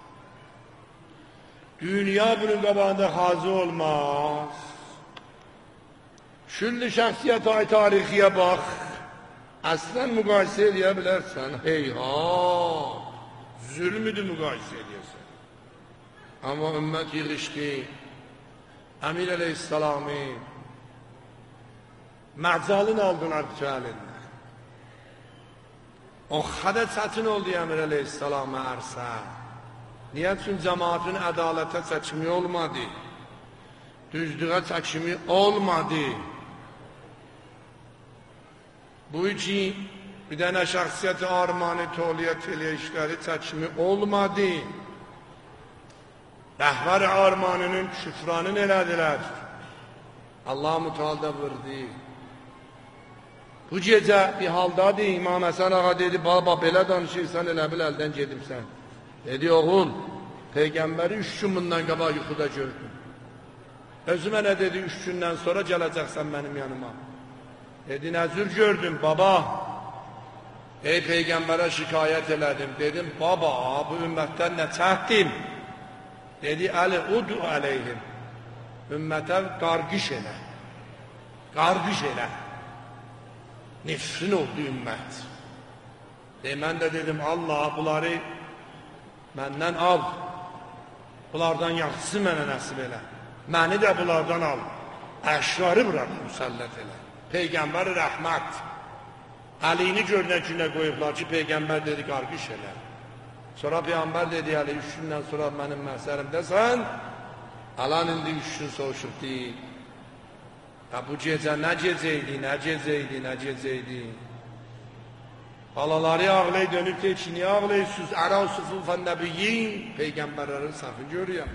Dünya bunun qabağında xazı olmaz. Külli şəxsiyyət ay tarixiyə bax. Əslən müqayisə eləyə bilərsən. Heyhat, zülmüdür müqayisə eləyəsən. Amma ümmət yığışdı. Əmir əleyhissalamı məcalın aldılar cəlinlə. O xədə çətin oldu Əmir əleyhissalamı ərsə. Niyə? Çünki cəmaatın ədalətə çəkimi olmadı. Düzlüğə çəkimi olmadı. Bu iki bir dənə şəxsiyyəti armanı toliyyət eləyişləri çəkimi olmadı. Rəhbər armanının şüfranın elədilər. Allah-u Teala vurdu. Bu gecə bir haldadır, İmam Həsən ağa dedi, baba belə danışırsan, elə bil əldən gedibsən. Dedi, oğul, Peyğəmbəri 3 gün bundan qabaq yuxuda gördüm. Özümə nə dedi, 3 gündən sonra gələcəksən mənim yanıma. Dedi, nəzür gördüm, baba. Ey Peyğəmbərə şikayət elədim. Dedim, baba, bu ümmətdən nə çəkdim? Dedi, Əli, udu əleyhim. Ümmətə qarqış elə. Qarqış elə. Nefrin oldu ümmət. Mən də dedim, Allah, bunları məndən al. Bunlardan yaxşısı mənə nəsib elə. Məni də bunlardan al. Əşrarı bırak müsəllət elə. Peyğəmbər rəhmət. Əlini görünən günə qoyublar ki, Peyğəmbər dedi, qarqış elə. Sonra Peyğəmbər dedi, Əli, 3 gündən sonra mənim məhsərimdəsən, alan indi 3 gün soğuşub deyil. Ya bu gecə nə gecəydi, nə gecəydi, nə gecəydi. Halaları ağlay dönüb deyir ki, niyə ağlayırsınız? Ərə sufufən nəbiyyin, Peyğəmbərlərin safı görüyorum.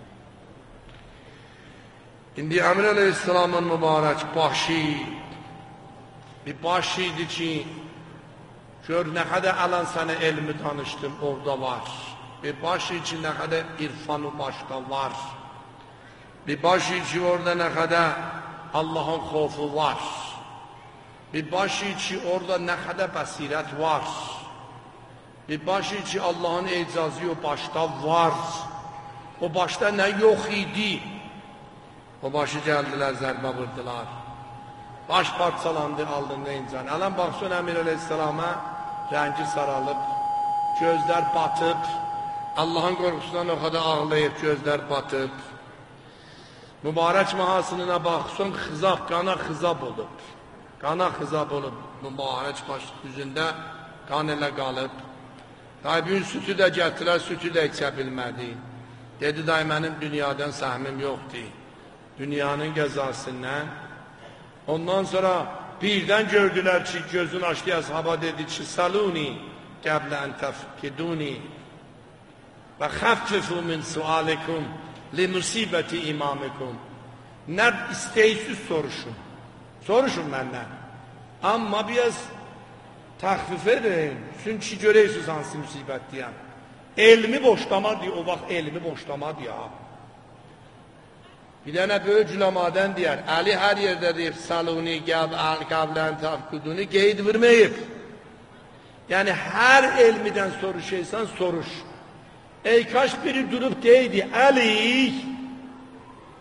İndi Əmir əleyhissalamın mübarək başı, bir baş idi ki, gör nə qədər alan sənə elmi danışdım, orada var. Bir baş idi ki, nə qədər irfanı başda var. Bir baş idi ki, orada nə qədər Allahın xofu var. Bir baş idi ki, orada nə qədər bəsirət var. Bir baş idi ki, Allahın icazı o başda var. O başda nə yox idi. O başı gəldilər, zərbə vurdular. Baş parçalandı, aldığında incan. Ələn baxsın Əmir əleyhissalama, rəngi saralıb, gözlər batıb, Allahın qorxusundan o qədər ağlayıb, gözlər batıb. Mübarək mahasınına baxsın, xızab, qana xızab olub. Qana xızab olub, mübarək baş üzündə qan elə qalıb. Taybün sütü də gətirər, sütü də içə bilmədi. Dedi, day mənim dünyadan səhmim yoxdur. Dünyanın qəzasından. Ondan sonra birdən gördülər ki, gözünü açdı əshaba dedi ki, saluni qəblə ən təfkiduni və xəffifu min sualikum li musibəti imamikum. Nə istəyirsiniz soruşun. Soruşun məndən. Amma biraz təxfif edin. Çünki görəyirsiniz hansı müsibət deyəm. Elmi boşlamadır, o vaxt elmi boşlamadır ya. Bir dənə böyük cülamadən deyər, Əli hər yerdə deyib, saluni qəblən təfkiduni qeyd verməyib. Yəni, hər elmidən soruşaysan, soruş. Ey kaş biri durub deydi, Əli,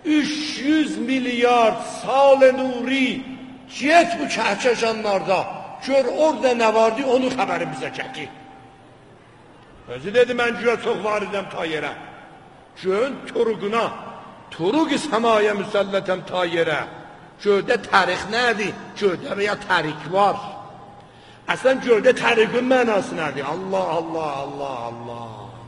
300 milyard sal nuri get bu kəhkəşanlarda gör orada nə vardı onu xəbəri bizə gətir. Özü dedi mən güya çox var idəm ta yerə. Göyün turuquna, turuq-i səmaya müsəllətəm ta yerə. Göydə tarix nədir? Göydə və ya tarik var. Əslən göydə tariqin mənası nədir? Allah, Allah, Allah, Allah.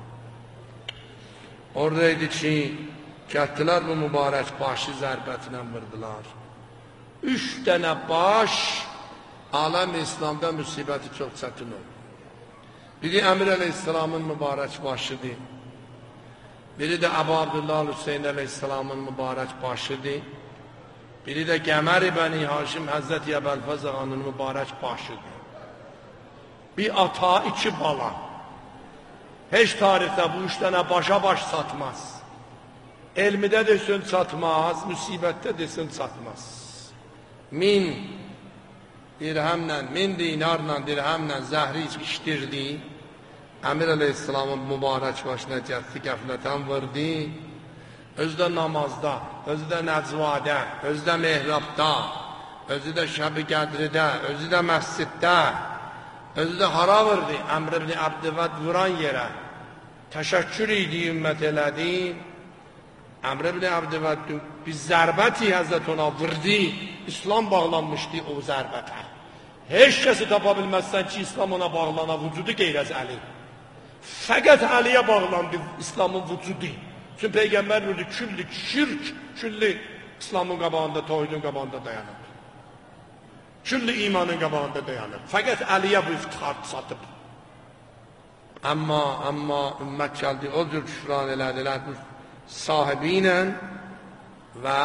Oradaydı ki, gətdilər bu mübarək başı zərbətinə vurdular. 3 dənə baş aləm İslamda müsibəti çox çətin oldu. Biri Əmir əleyhissalamın mübarək başıdır. Biri də Əbu Abdullah Hüseyin əleyhissalamın mübarək başıdır. Biri də Qəmər-i Bəni Haşim Həzrət Əbəlfəz ağanın mübarək başıdır. Bir ata, 2 bala. Heç tarixdə bu 3 dənə başa baş satmaz. Elmidə desin çatmaz, müsibətdə desin çatmaz. 1000 dirhəmlə, 1000 dinarla, dirhəmlə zəhri içdirdi. Əmir əleyhissalamın mübarək başına gəldi, qəflətən vurdu. Özü də namazda, özü də nəcvadə, özü də mehrabda, özü də şəb-i qədridə, özü də məsciddə, özü də hara vurdu. Əmr ibn Abdivəd vuran yerə təşəkkür idi, ümmət elədi. Əmr ibn Abdivəd bir zərbəti Həzrət ona vurdu. İslam bağlanmışdı o zərbətə. Heç kəsi tapa bilməzsən ki, İslam ona bağlana vücudu qeyləz Əli. Fəqət Əliyə bağlandı İslamın vücudu. Çünki Peyğəmbər buyurdu, külli şirk, külli İslamın qabağında, tohidin qabağında dayanır. Külli imanın qabağında dayanır. Fəqət Əliyə bu iftihar satıb. Amma ümmət gəldi, o cür küfran elədilər bu sahibi ilə və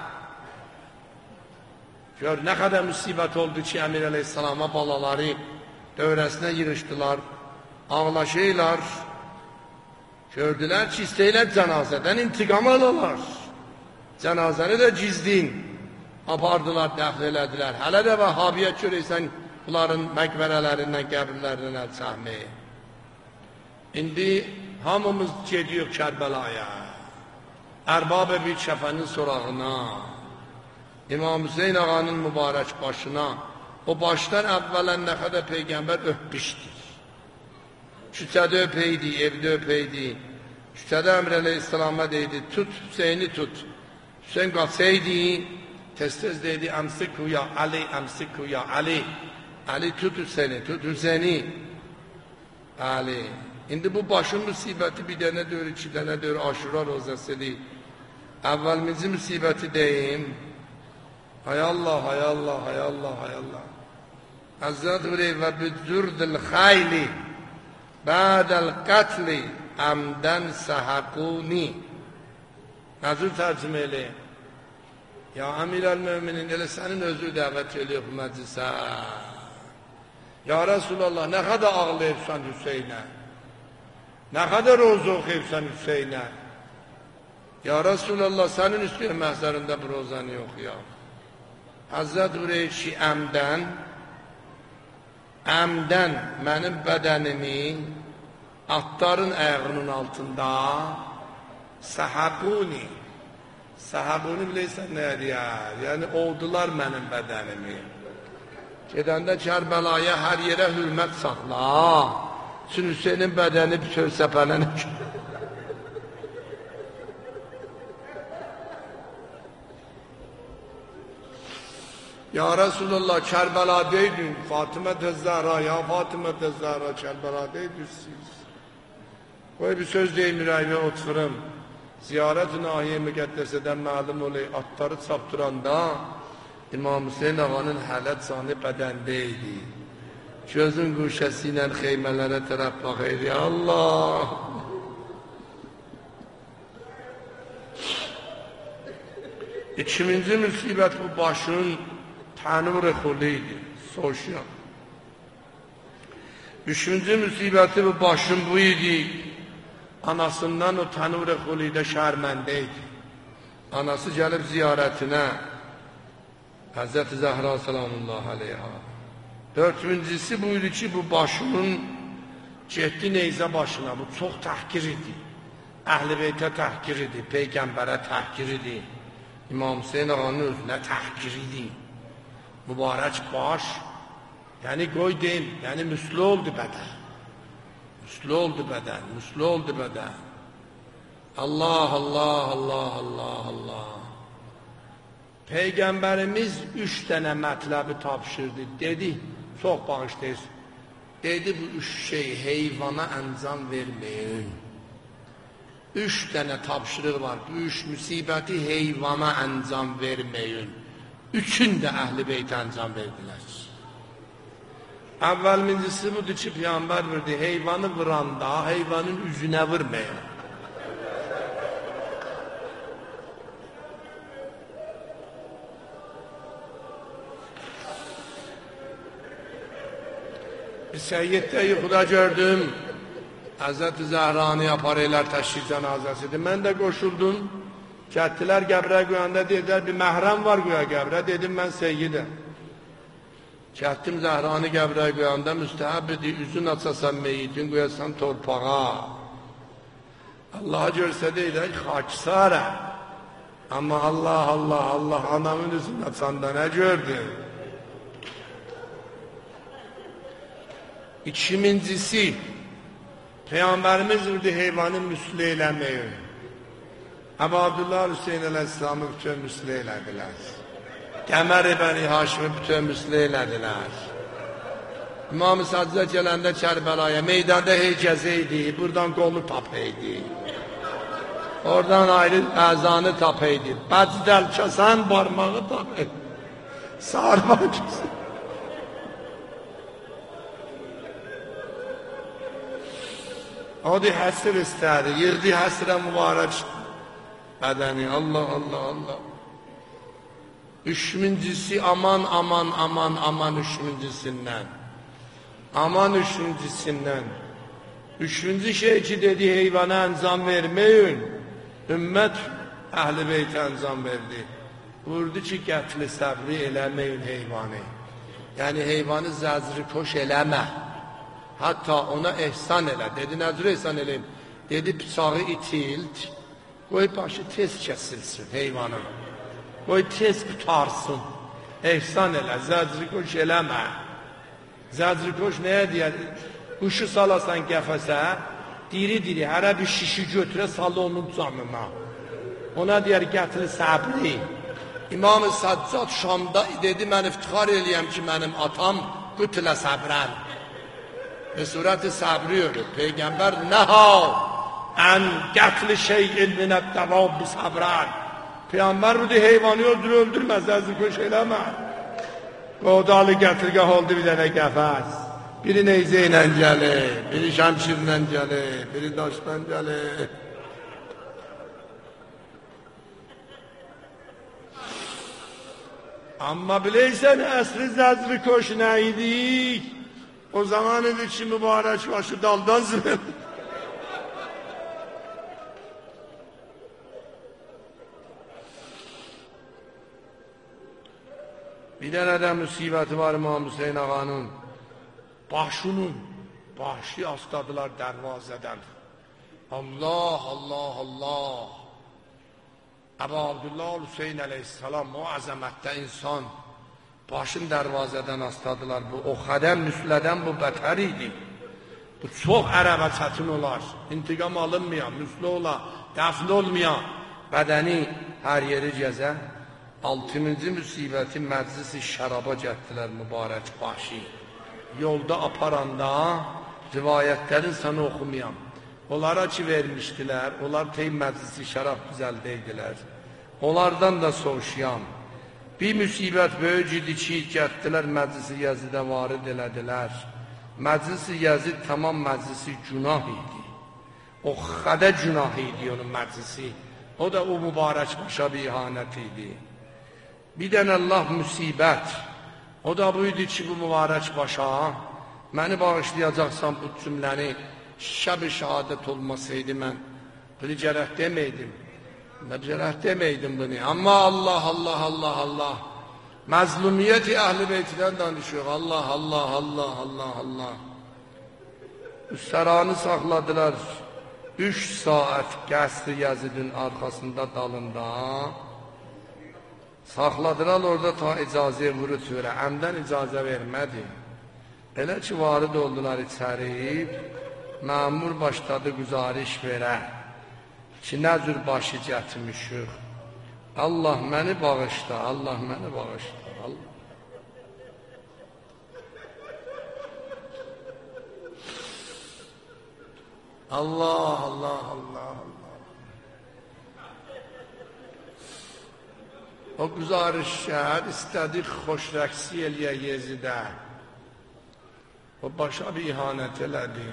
gör nə qədər müsibət oldu ki, Əmir əleyhissalama balaları dövrəsinə yığışdılar, ağlaşırlar. Gördülər ki, istəyirlər cənazədən intiqam alırlar. Cənazəni də cizdin apardılar, dəxl elədilər. Hələ də Vəhabiyə görürsən bunların məqbərələrindən, qəbirlərindən əl çəkməyə. İndi hamımız gedirik Kərbəlaya. Ərbab-ı bir kəfənin sorağına, İmam Hüseyin ağanın mübarək başına, o başdan əvvələn nə qədər Peyğəmbər öpmüşdür. Küçədə öpeydi, evdə öpeydi. Küçədə Əmr əleyhissalama deydi, tut Hüseyni tut. Hüseyin qaçaydı, tez-tez deydi, əmsiku ya Ali, əmsiku ya Ali. Ali tut Hüseyni, tut Hüseyni. Ali. İndi bu başın müsibəti bir dənə dör, 2 dənə dör, Aşura rozəsidir. Əvvəlimizi müsibəti deyim. Hay Allah, hay Allah, hay Allah, hay Allah. Həzrət Hüreyv və büddürdül xayli bədəl qətli əmdən səhəquni. Nəzir tərcümə eləyim. Ya Əmirəl-Möminin elə sənin özü dəvət eləyib məclisə. Ya Rasulallah, nə qədər ağlayıbsan Hüseynə? Nə qədər roza oxuyubsan Hüseynə? Ya Rasulallah, sənin üstün məhzərində bir rozanı yox ya. Həzrət Hüreyv ki, əmdən mənim bədənimi atların ayağının altında səhəquni biləysən nə deyər? Yəni, oldular mənim bədənimi. Gedəndə Kərbəlaya hər yerə hürmət saxla. Üçün Hüseynin bədəni bir söz səpələnə ki. Ya Resulallah, Kərbəladaydın, Fatimə Təzzəhra, ya Fatimə Təzzəhra, Kərbəladaydın siz. Qoy bir söz deyim, ürəyimə oturum. Ziyarət-i Nahiyə Müqəddəsədən məlum olayı, atları çapdıranda İmam Hüseyin ağanın hələ canı bədəndə idi. Gözün quşəsi ilə xeymələrə tərəf baxır, ya Allah! İkinci müsibət bu başın tənur-i xuliydi, soşyan. Üçüncü müsibəti bu başın bu idi. Anasından o tənur-i xulidə şərməndə idi. Anası gəlib ziyarətinə Həzrət-i Zəhra salamullahi aleyha. Dördüncüsü buydu ki, bu başının getdi neyzə başına, bu çox təhkir idi. Əhl-i Beytə təhkir idi, Peyğəmbərə təhkir idi. İmam Hüseyin ağanın özünə təhqiridir. Mübarək baş, yəni qoy deyim, yəni müslü oldu bədən. Müslü oldu bədən, müslü oldu bədən. Allah, Allah, Allah, Allah, Allah. Peyğəmbərimiz 3 dənə mətləbi tapşırdı. Dedi, çox bağışlayır. Dedi, bu 3 şey heyvana əncam verməyin. 3 dənə tapşırıq var. Bu 3 müsibəti heyvana əncam verməyin. 3-ün də Əhl-i Beytə əncam verdilər. Əvvəlmincisi budur ki, Peyğəmbər verdi, heyvanı vuranda, heyvanın üzünə vurmayın. Bir səyyiddə yuxuda gördüm, Həzrət-i Zəhranı yapar eylər təşrif cənazəsidir. Mən də qoşuldum, kətdilər qəbrə qoyanda dedilər, bir məhrəm var qoya qəbrə, dedim mən səyyidəm. Kətdim Zəhranı qəbrə qoyanda müstəhəb idi, üzün açasan meyitin, qoyasan torpağa. Allaha görsə deyilək, xaksarəm. Amma Allah, Allah, Allah, anamın üzün açanda nə gördüm? İkincisi, Peyğəmbərimiz vurdu heyvanı müslü eləməyin. Əbu Abdullah Hüseyin Əleyhisselamı bütün müslü elədilər. Qəmər Bəni Haşimi bütün müslü elədilər. İmam-ı Səcdə gələndə Kərbəlaya, meydanda heycəzə idi, buradan qolu tapaydı. Oradan ayrı əzanı tapaydı. Bəcdəl kəsən barmağı tapaydı. Sarmaq kəsən. O da həsr istədi, yığdı həsrə mübarək bədəni. Allah, Allah, Allah. Üçüncüsü aman, aman, aman, aman üçüncüsündən. Aman üçüncüsündən. Üçüncü şey ki dedi, heyvana əncam verməyin. Ümmət Əhl-i Beytə əncam verdi. Vurdu ki, qətli səbri eləməyin heyvanı. Yəni heyvanı zəcri koş eləmə. Hatta ona ehsan elə. Dedi, nəzir ehsan eləyim? Dedi, bıçağı itilt. Qoy başı tez kəsilsin heyvanın. Qoy tez qutarsın. Ehsan elə, zəcrikoş eləmə. Zəcrikoş nəyə deyər? Quşu salasan qəfəsə, diri-diri, hərə bir şişi götürə salı onun canına. Ona deyər, qətli səbri. İmam-ı Səccad Şamda dedi, mən iftixar eləyəm ki, mənim atam qütlə səbrən. Ve surət-i səbri ölüb. Peyğəmbər nəha ən qətli şeyin minət dəvab səbrən. Peyğəmbər budur, heyvanı öldürməz, zəzrikoş eləmə. Qodalı gətirgah oldu bir dənə qəfəs. Biri neyzə ilə gəlir, biri şəmşirlə gəlir, biri daşdan gəlir. Amma biləysən, əsri zəzrikoş nə idik? O zaman idi ki, mübarək başı daldan zırır. Bir dənə də müsibəti var İmam Hüseyin ağanın. Başı astadılar dərvazədən. Allah, Allah, Allah. Əbu Abdullah Hüseyin Əleyhisselam, o əzəmətdə insan. Başın dərvazədən astadılar. O xədəm müslədən bu bətər idi. Bu çox ərəbə çətin olar. İntiqam alınmayan, müslə ola, dəfn olmayan bədəni hər yeri gəzə. 6-cı müsibəti məclisi şəraba gətdilər mübarək başı. Yolda aparanda rivayətlərin sana oxumayan. Onlara ki vermişdilər, onlar tey məclisi şərab düzəldəydilər. Onlardan da soruşuyam. Bir müsibət böyük idi ki, gətdilər məclisi Yəzidə varid elədilər. Məclisi Yəzid tamam məclisi günah idi. O xədə günah idi onun məclisi. O da o mübarək başa bir ihanət idi. Bir dənə Allah müsibət. O da bu idi ki, bu mübarək başa məni bağışlayacaqsan bu cümləni şəb-i şəhadət olmasaydı mən bunu gərək deməydim. Mən gərək deməydim bunu. Amma Allah, Allah, Allah, Allah. Məzlumiyyət-i Əhl-i Beytidən danışıyor. Allah, Allah, Allah, Allah, Allah. Üstəranı saxladılar. 3 saat qəsr Yəzidin arxasında dalında. Saxladılar orada ta icazəyə vurut verə. Əmdən icazə vermədi. Elə ki, varid oldular içəri, məmur başladı güzariş verə ki, nə cür başı gətirmişik. Allah məni bağışla, Allah məni bağışla. Allah, Allah, Allah, Allah. O güzarişlər istədik xoş rəqsi eləyə Yezidə. O başa bir ihanət elədi.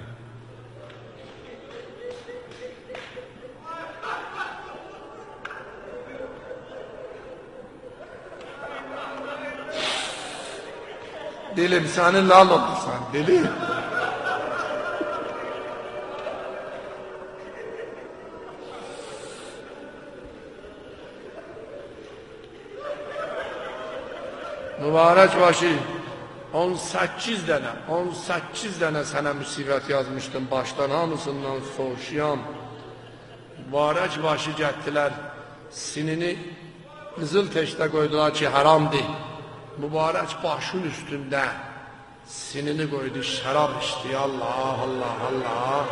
Dilim səni lal olursan, dilim. Mübarək başı 18 dənə sənə müsibət yazmışdım, başdan hamısından soğuşuyam. Mübarək başı gəldilər, sinini qızıl teşdə qoydular ki, haramdır. Mübarək başın üstündə sinini qoydu, şərab içdi. Allah, Allah, Allah.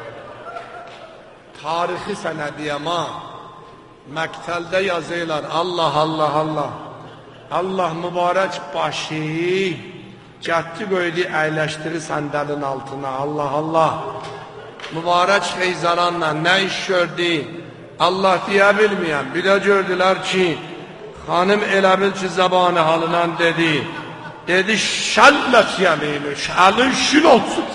Tarixi sənədiyəma məktəldə yazırlar. Allah, Allah, Allah. Allah mübarək başı gətdi qoydu, əyləşdiri səndəlin altına. Allah, Allah. Mübarək xeyzaranla nə iş gördü? Allah deyə bilməyəm. Bir də gördülər ki, xanım elə bil ki, zəbanı halından dedi. Dedi, şəllət yəmini, şəlin şil olsun.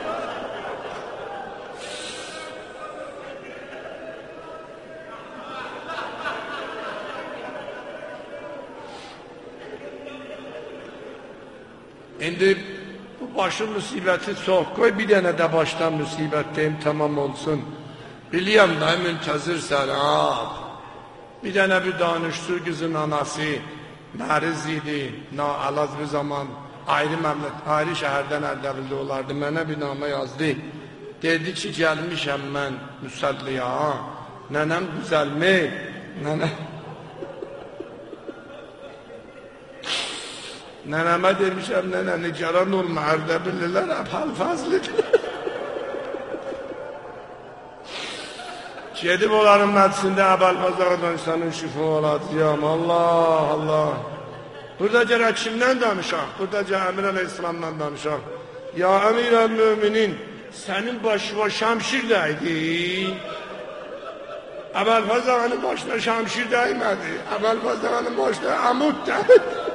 İndi bu başın müsibəti çox. Qoy bir dənə də başdan müsibət deyim, tamam olsun. Biliyəm da, müntəzirsən, bir dənə bir danışdı qızın anası, məriz idi, naəlaz bir zaman ayrı şəhərdən ərdəbildə olardı, mənə bir namə yazdı. Dedi ki, gəlmişəm mən müsəlliyə, nənəm güzəlmi, nənəmə demişəm, nənə nigaran olma, ərdəbillilər əpəl fazlidir. Gedib onların məclisində Əbəlfəzəqədən sənin şifa olacağım. Allah, Allah. Burada gərək kimdən danışaq? Burada Əmir Əleyhisselamdan danışaq. Ya Əmir Əl-Müminin, sənin başına şəmşir dəydi. Əbəlfəzəqənin başına şəmşir dəymədi. Əbəlfəzəqənin başına əmud dəydi.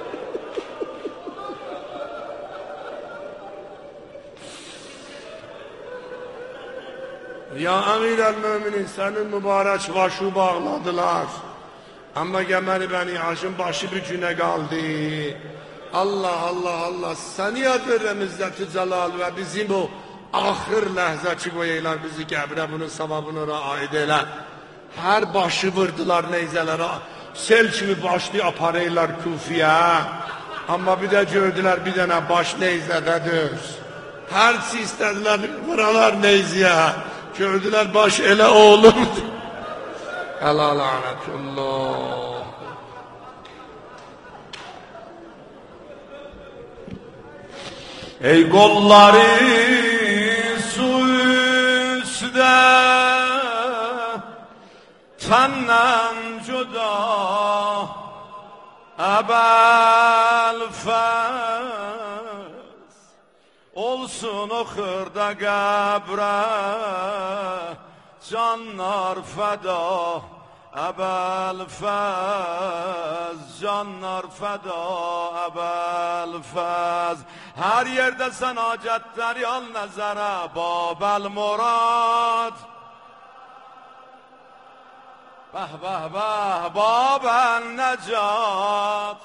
Ya Əmir Əl-Müminin, sənin mübarək başı bağladılar. Amma gəməli bəni Haşim başı bir günə qaldı. Allah, Allah, Allah, səni yad verirəm İzzət-i Cəlal və bizim o axır ləhzə ki qoyaylar bizi qəbrə, bunun savabını rəaid elə. Hər başı vırdılar neyzələrə, sel kimi başlı aparaylar Kufiyə. Amma bir də gördülər bir dənə baş neyzədədir. Hər çi istədilər vıralar neyziyə. Gördülər baş elə oğlumdur. Əla lənətullah. Ey qolları su üstə təndən cüda Əbəlfəz olsun o xırda qəbrə canlar fəda Əbəlfəz, canlar fəda Əbəlfəz. Hər yerdə sən hacətlər yal nəzərə Babəl Murad. Bəh, bəh, bəh, Babəl Nəcat.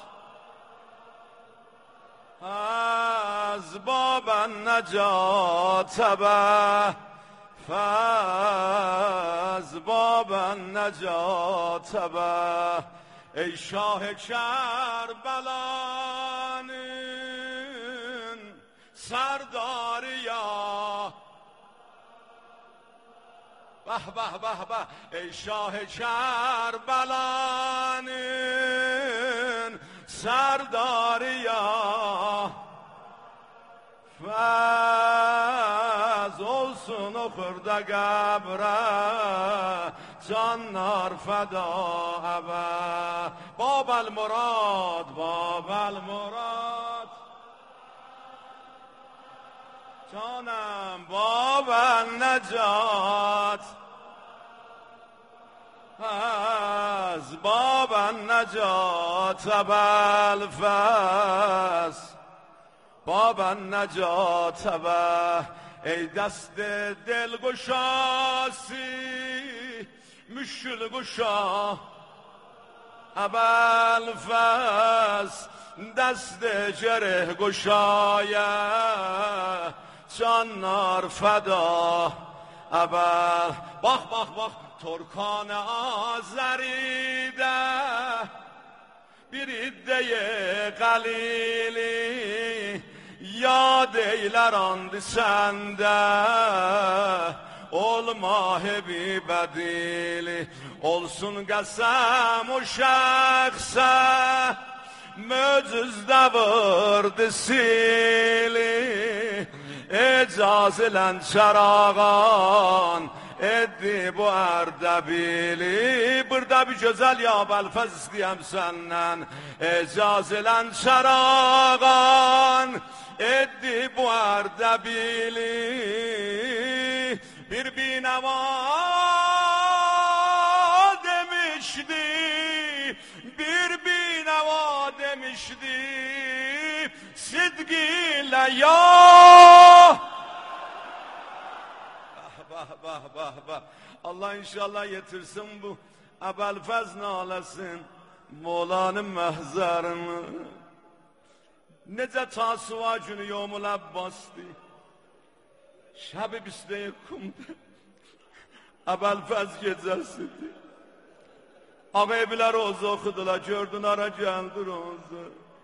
Az Babəl Nəcat bəh فاز بابا نجات به ای شاه کربلانın سرداریا به به به به ای شاه کربلانın سرداریا fəz olsun o xırda qəbrə canlar fəda əbə Babəl Murad, Babəl Murad canım Babəl Nəcat fəz Babəl Nəcat əbəl fəz Baba Necat ve ey dest dil kuşası müşkül kuşa ebel fez dest cerih kuşaya canlar feda ebel bak bak bak Torkan Azeri'de bir iddeye galili yad eyler andı sende olma hebi bedili olsun qəsəm o şəxsə möcüzdə vırdı sili ecaz ilən çərağan Eddi bu Ərdəbili Burada bir gözəl yabəlfəz istəyəm səndən Ecaz ilən çərağan Eddi bu Ərdəbili Bir binəva demişdi Bir binəva demişdi Sidqilə ya Bah bah bah Allah inşallah yetirsin bu Əbəlfəz nalesin Molanın məhzərini Necə tasıva günü yomul Əbbasdi Şəbi bisləyi kumdu Əbəlfəz gecəsidir Ağaybilə rozu oxudular Gördün ara gəldi rozu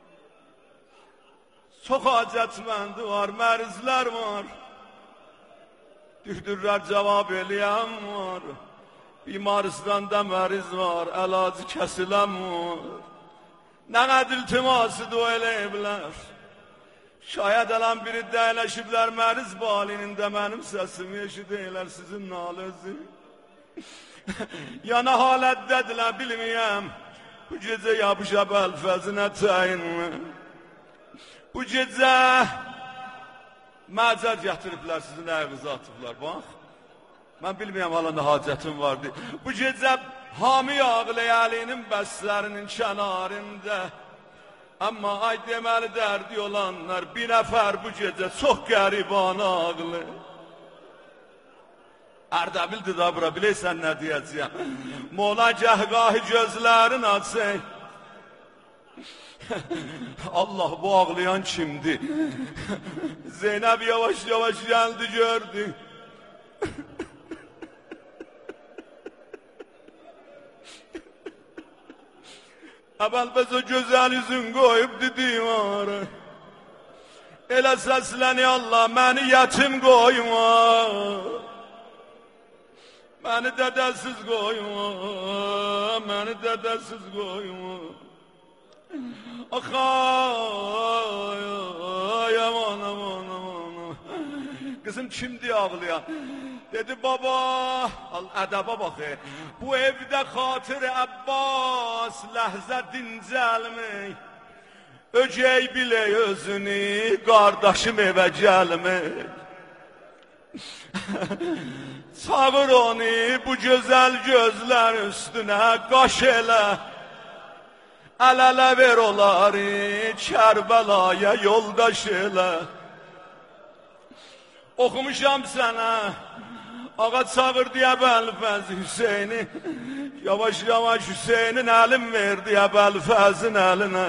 Çox hacətməndi var Mərizlər var Dühdürlər cavab eləyəm var Bimaristanda məriz var Əlacı kəsiləm var Nə qədər iltimasıdır o eləyiblər Şayət ələn biri dəyləşiblər Məriz balinində mənim səsimi eşidəylər Sizin naləzi Ya nə halətdədirlər bilməyəm Bu gecə yapışa bəlfəzinə təyinmi Bu gecə Məcəd gətiriblər, sizin əqizə atıblar, bax. Mən bilməyəm, hala nə hacətim vardı. Bu gecə Hami Ağləyəlinin bəslərinin kənarında. Amma ay deməli dərdi olanlar, bir nəfər bu gecə çox qəribanə ağlı. Ərdəbildir da bura, biləysən nə deyəcəyəm. Mola gəhqahı gözlərin açın. Allah bu ağlayan kimdi? Zeynep yavaş yavaş geldi gördü. Əbəlfəz o gözəl yüzün qoyub divara. Elə səsləni Allah məni yetim qoyma. Məni dədəsiz qoyma. Məni dədəsiz qoyma. Ay aman aman aman Kızım kimdi ağlayan Dedi baba Al ədəbə bax Bu evdə xatır Əbbas Ləhzə dincəlmək Öcək bilək özünü Qardaşım evə gəlmək Çağır onu bu gözəl gözlər üstünə Qaş elə Əl-ələ ver onları Kərbəlaya yoldaş elə Oxumuşam sənə Ağa çağır deyə Əbəlfəz Hüseyni Yavaş yavaş Hüseynin əlin ver deyə Əbəlfəzin əlinə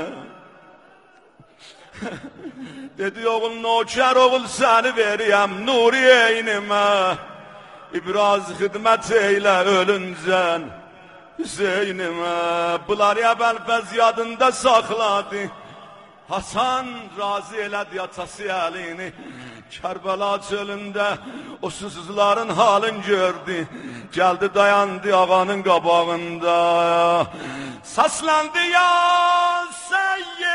Dedi oğul nökər oğul səni veriyəm Nuri eynimə İbraz xidmət eylə ölüncən Hüseynimə Bunları Əbəlfəz yadında saxladı Hasan razı elədi atası əlini Kərbəla çölündə o susuzların halını gördü Gəldi dayandı ağanın qabağında Səsləndi ya Seyyid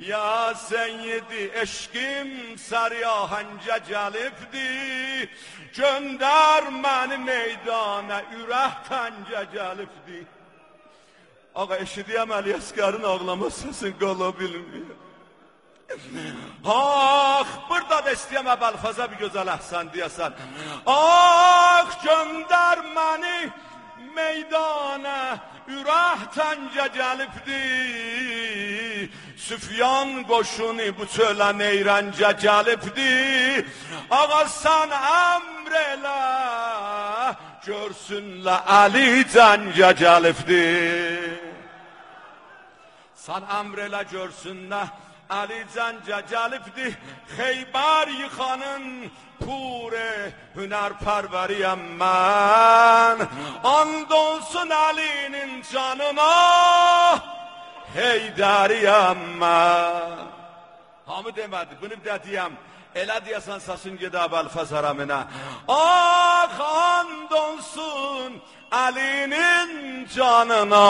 Ya seyyidi eşkim sarıyahəncə gəlibdi, göndər məni meydana ürək təncə gəlibdi. Ağa eşidiyəm Əli Əsgərin ağlama səsin qala bilmir. Burada da istəyəm Əbəlfəzə bir gözəl əhsən deyəsən. Göndər məni meydana ürək təncə gəlibdi, Süfyan qoşunu bu çölə neyrəncə gəlibdi. Ağa sən əmr elə, görsünlər Əli cəncə gəlibdi. Sən əmr elə görsünlər Əli cəncə gəlibdi. Xeybər yıxanın pure hünərpərvəriyəm mən, and olsun Əlinin canına Heydəriyəm mən. Hamı demədi, bunu bir də deyəm. Elə deyəsən səsin gedə Əbəlfəz hərəminə. And olsun Əlinin canına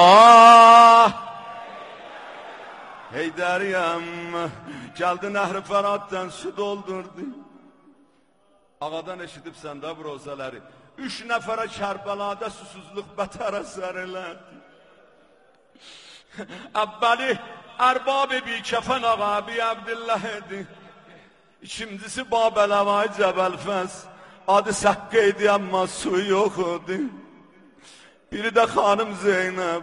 Heydəriyəm. Gəldi Nəhr-i Fəraddən su doldurdu. Ağadan eşidibsən də bu rozələri. 3 nəfərə Kərbəlada susuzluq bətər əsər elədi. Əvvəli Ərbab-ı Bikəfən ağa Əbi Əbdillah idi. İkincisi Babələvay Cəbəlfəz. Adı Səqqə idi amma suyu yox idi. Biri də xanım Zeynəb.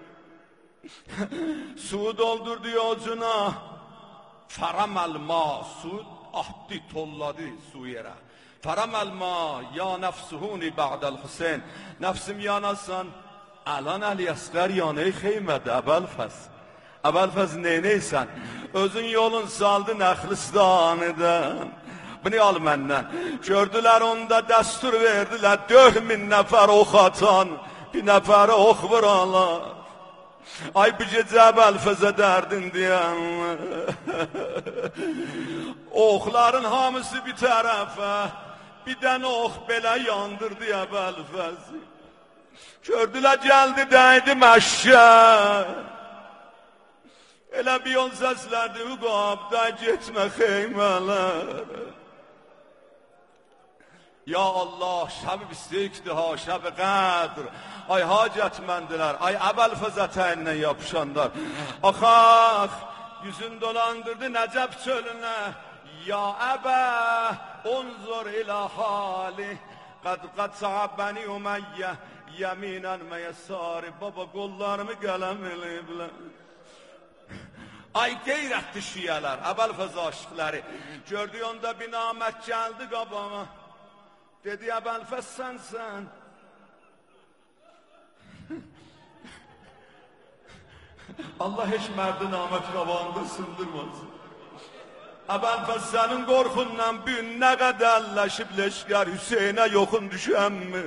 Suyu doldurdu yolcuna. Fərəməl-ma, su ahdi tolladı su yerə. Fərəməl-ma, ya nəfsuhuni bə'dəl-Hüseyn. Nəfsim yanasan, əlan Əli Əsqər yanı xeymədə Əbəlfəz. Əbəlfəz neynəysən? Özün yolun saldı Nəxlistanıdan. Bunu al məndən. Gördülər onda dəstur verdilər, 4000 nəfər ox atan, bir nəfəri ox vuralar. Ay bu gecə Əbəlfəzə dərdin deyən. Oxların hamısı bir tərəfə, bir dənə ox belə yandırdı Əbəlfəzi. Gördülər gəldi dəydi məşşə. Elə bir yol səslərdi Üqabda getmə xeymələr. Ya Allah, şəb-i bistikdir ha, şəb-i qədr. Ay hacətməndilər, ay Əbəlfəz ətəyindən yapışanlar. Axaq, yüzün dolandırdı Nəcəb çölünə. Ya əbə, unzur ilə hali, qad sahabbəni Uməyyə, yeminən məyəsari. Baba, qollarımı qələm eləyiblər. Ay qeyrətli şiyələr, Əbəlfəz aşıqları. Gördü onda bir namət gəldi qabama. Dedi, Əbəlfəz sənsən. Allah heç mərdi namət qabağında sındırmasın. Əbəlfəz sənin qorxundan bir nə qədərləşib leşkər Hüseynə yoxun düşənmi?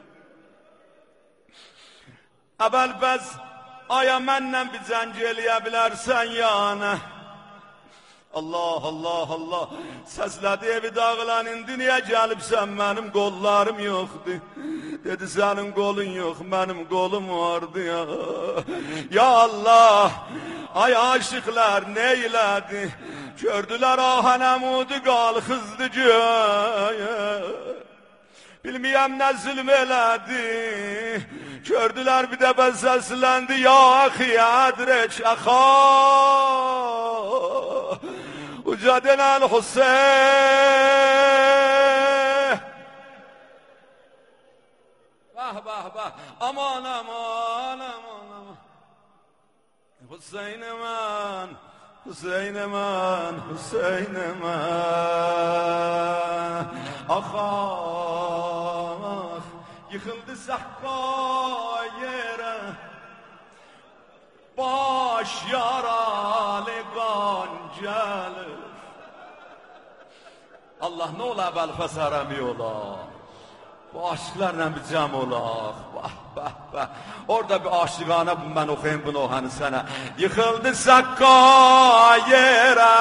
Əbəlfəz, aya mənlə bir cəng eləyə bilərsən yana. Allah, Allah, Allah. Səslədi evi dağılan, indi niyə gəlibsən, mənim qollarım yoxdur. Dedi, sənin qolun yox, mənim qolum vardı ya. Ya Allah, ay aşıqlar neylədi? Gördülər ahənəmudu qalxızdı göyə. Bilməyəm nə zülm elədi. Gördülər bir də bən səsləndi. Ya axi ədrək əxa Ucadenəl Hüseyin. Vah vah vah. Aman aman aman aman. Hüseyin eman, Hüseyin eman, Hüseyin eman. Ax ax, yıkıldı Səhqa yerə. Baş yaralı qancəlir. Allah nə ola Əbəlfəz hərəmi ola. Bu aşıqlarla bir cəm olaq. Vah vah vah. Orada bir aşıqana mən oxuyayım bunu oxanı sənə. Yıxıldı Səhqa yerə.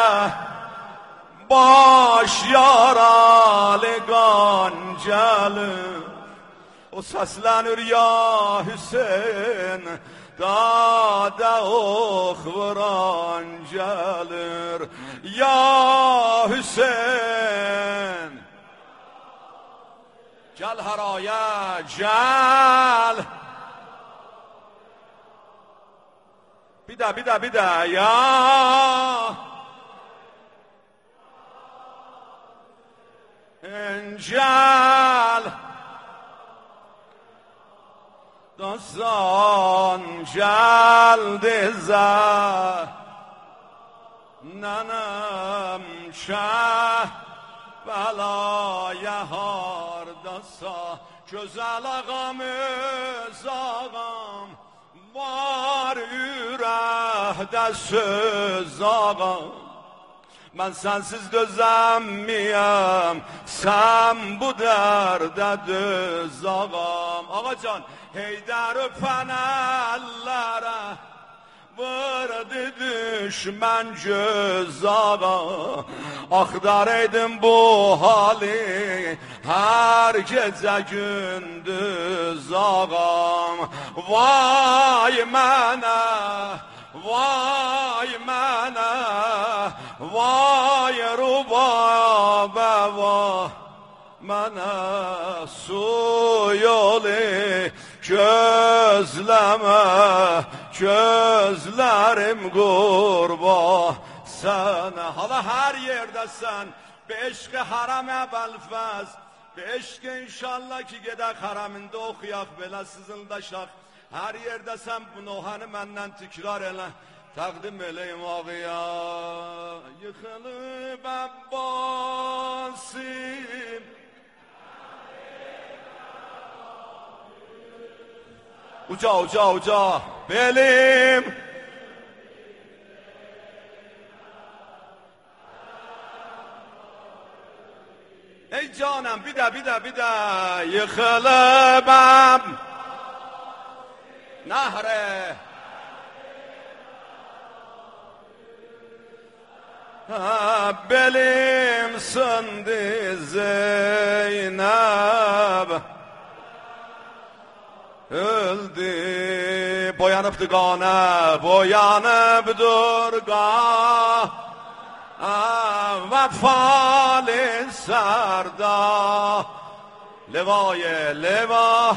Baş yaralı qancəlir. O səslənir ya Hüseyin. Dada ox vuran gelir. Ya Hüseyin gel haraya gel. Bir daha ya gel. Dostan geldi nanem şah belaya hardasa. Güzel ağamız ağam var ürəkdə söz ağam. Mən sənsiz dözəmmiyəm, sən bu dərdə döz ağam. Ağacan, Heydər öpən əllərə vurdu düşmən göz ağa. Axtaraydım bu hali hər gecə gündüz ağam. Vay mənə, vay mənə, vay rubabə, vay mənə su yolu gözləmə, gözlərim qurban sənə. Hala hər yerdəsən, be eşq-i haram əbəlfəz, be eşq inşallah ki gedək haramında oxuyaq, belə sızıldaşaq. Hər yerdəsən bu nohanı məndən təkrar elə, təqdim eləyim ağıya. Yıxılıb Abbasim, uca belim. Ey canım bir de yıkılıbam nahre. Belim sındı Zeynep, öldü, boyanıbdı qana, boyanıbdır qan. Vefali sarda, levaya leva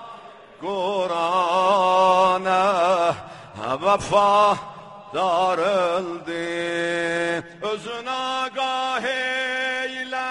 Kur'an'a vefa darıldı. Özün agah eyle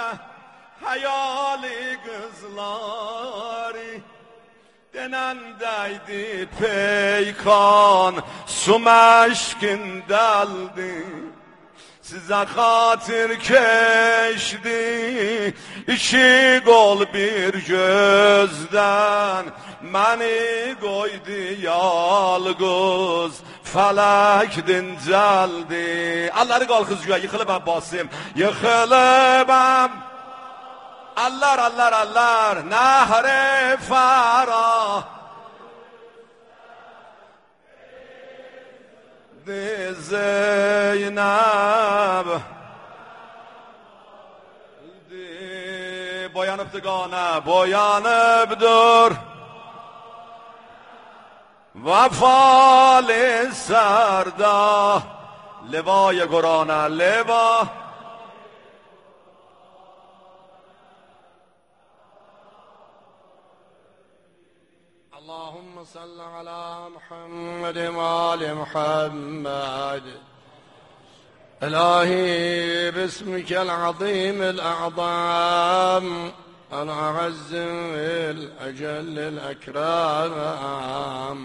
hayali kızları, denendeydi peykan su meşkin deldi. Size hatır keşdi iki kol bir gözden, məni koydu yalğız felek dincəldi. Alları qalxız güya yıxılıb Abbasim, yıxılıb Allah nəhri farah Zeynep, boyanıbdı qana, boyanıbdır vefali sarda, levaya Kur'an'a leva. اللهم صل على محمد وآل محمد. إلهي باسمك العظيم الأعظم الأعز الأجل الأكرم،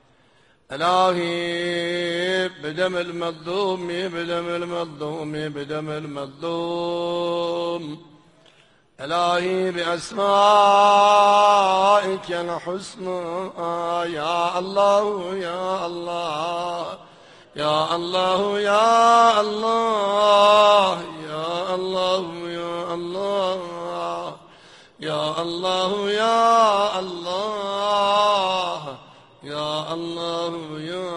إلهي بدم المظلوم بدم المظلوم، إلهي بأسمائك الحسنى يا الله يا الله يا الله يا الله يا الله يا الله يا الله يا الله يا الله يا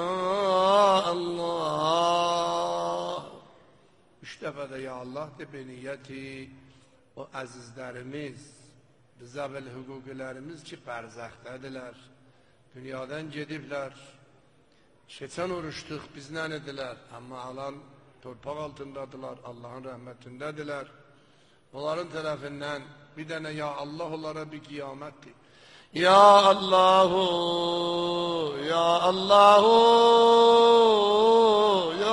الله. Üç defa da ya Allah de be niyeti o azizlerimiz, bizavel hüquqilərimiz ki bərzəxdədirlər, dünyadan gediblər, Geçen oruçtuk, biz ne dediler? Ama alan torpak altındadılar, Allah'ın rahmetindediler. Onların tarafından bir tane ya Allah onlara bir kıyametti. Ya Allahu, Ya Allahu, Ya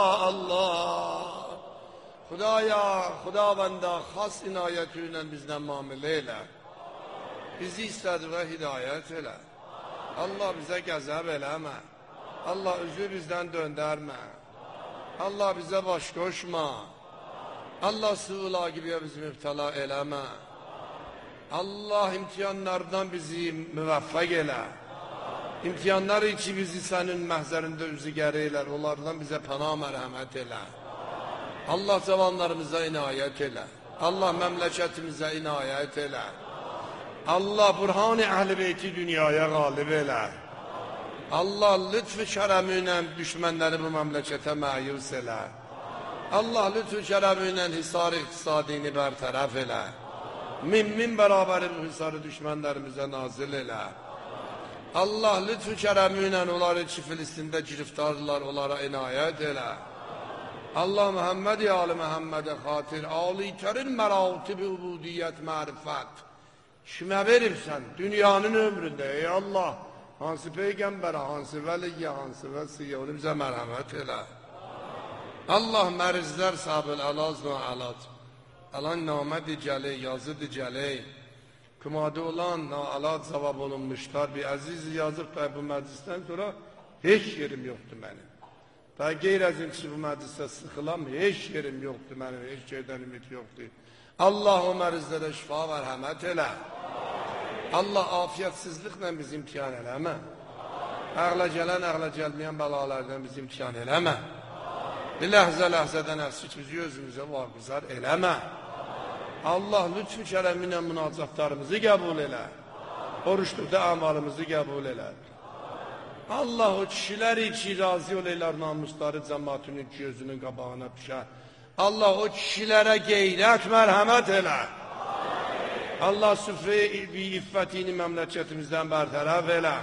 Allah. Xudaya, Xudavanda xas inayetiyle bizden muamele eyle. Bizi istedi ve hidayet eyle. Allah bize gazap eleme. Allah özü bizden döndürme. Allah bize baş koşma. Allah sığla gibi bizi müptela eleme. Allah imtihanlardan bizi müvaffak eyle. İmtihanlar için bizi senin mehzerinde üzüger eyler. Onlardan bize pana merhamet eyle. Allah zamanlarımıza inayet eyle. Allah memleketimize inayet eyle. Allah Burhan-ı Ehl-i Beyti dünyaya galip eyle. Allah lütfü keremiyle düşmanları bu memlekete meyus eyle. Allah lütfü keremiyle hisar-ı iktisadini bertaraf eyle. Min beraberi bu hisarı düşmanlarımıza nazil eyle. Allah lütfü keremiyle onları içi Filistin'de giriftardılar, onlara inayet eyle. Allah Muhammed-i Ali Muhammed'e hatir, âli-terin merâtib-i ubudiyet marifet. Kime verirsen dünyanın ömründe ey Allah, hansı peygambere, hansı veliye, hansı vesiye, onu bize merhamet eyle. Allah mərizlər sabil alaz və alaz. Alan namə dicəli, yazı dicəli. Kümadı olan alaz zavab olunmuşlar. Bir əziz yazıb da bu məclisdən sonra heç yerim yoxdur mənim. Və qeyr-əzim ki bu məclisdə sıxılam, heç yerim yoxdur mənim, heç yerdən ümid yoxdur. Allah o mərizlərə şifa və rəhmət elə. Allah afiyyətsizliklə bizi imtihan eləmə. Əqlə gələn, əqlə gəlməyən bəlalardan bizi imtihan eləmə. Bir ləhzə-ləhzədən əfsi ki, bizi özümüzə vaqizar eləmə. Allah lütfü kərəminə münacatlarımızı qəbul elə. Oruçluqda əmalımızı qəbul elə. Allah o kişilər ki, razı olaylar namusları cəmatının gözünün qabağına düşər. Allah o kişilərə qeyrət, mərhəmət elə. Allah süfre-i iffətini məmləkətimizdən bərtərəf elə.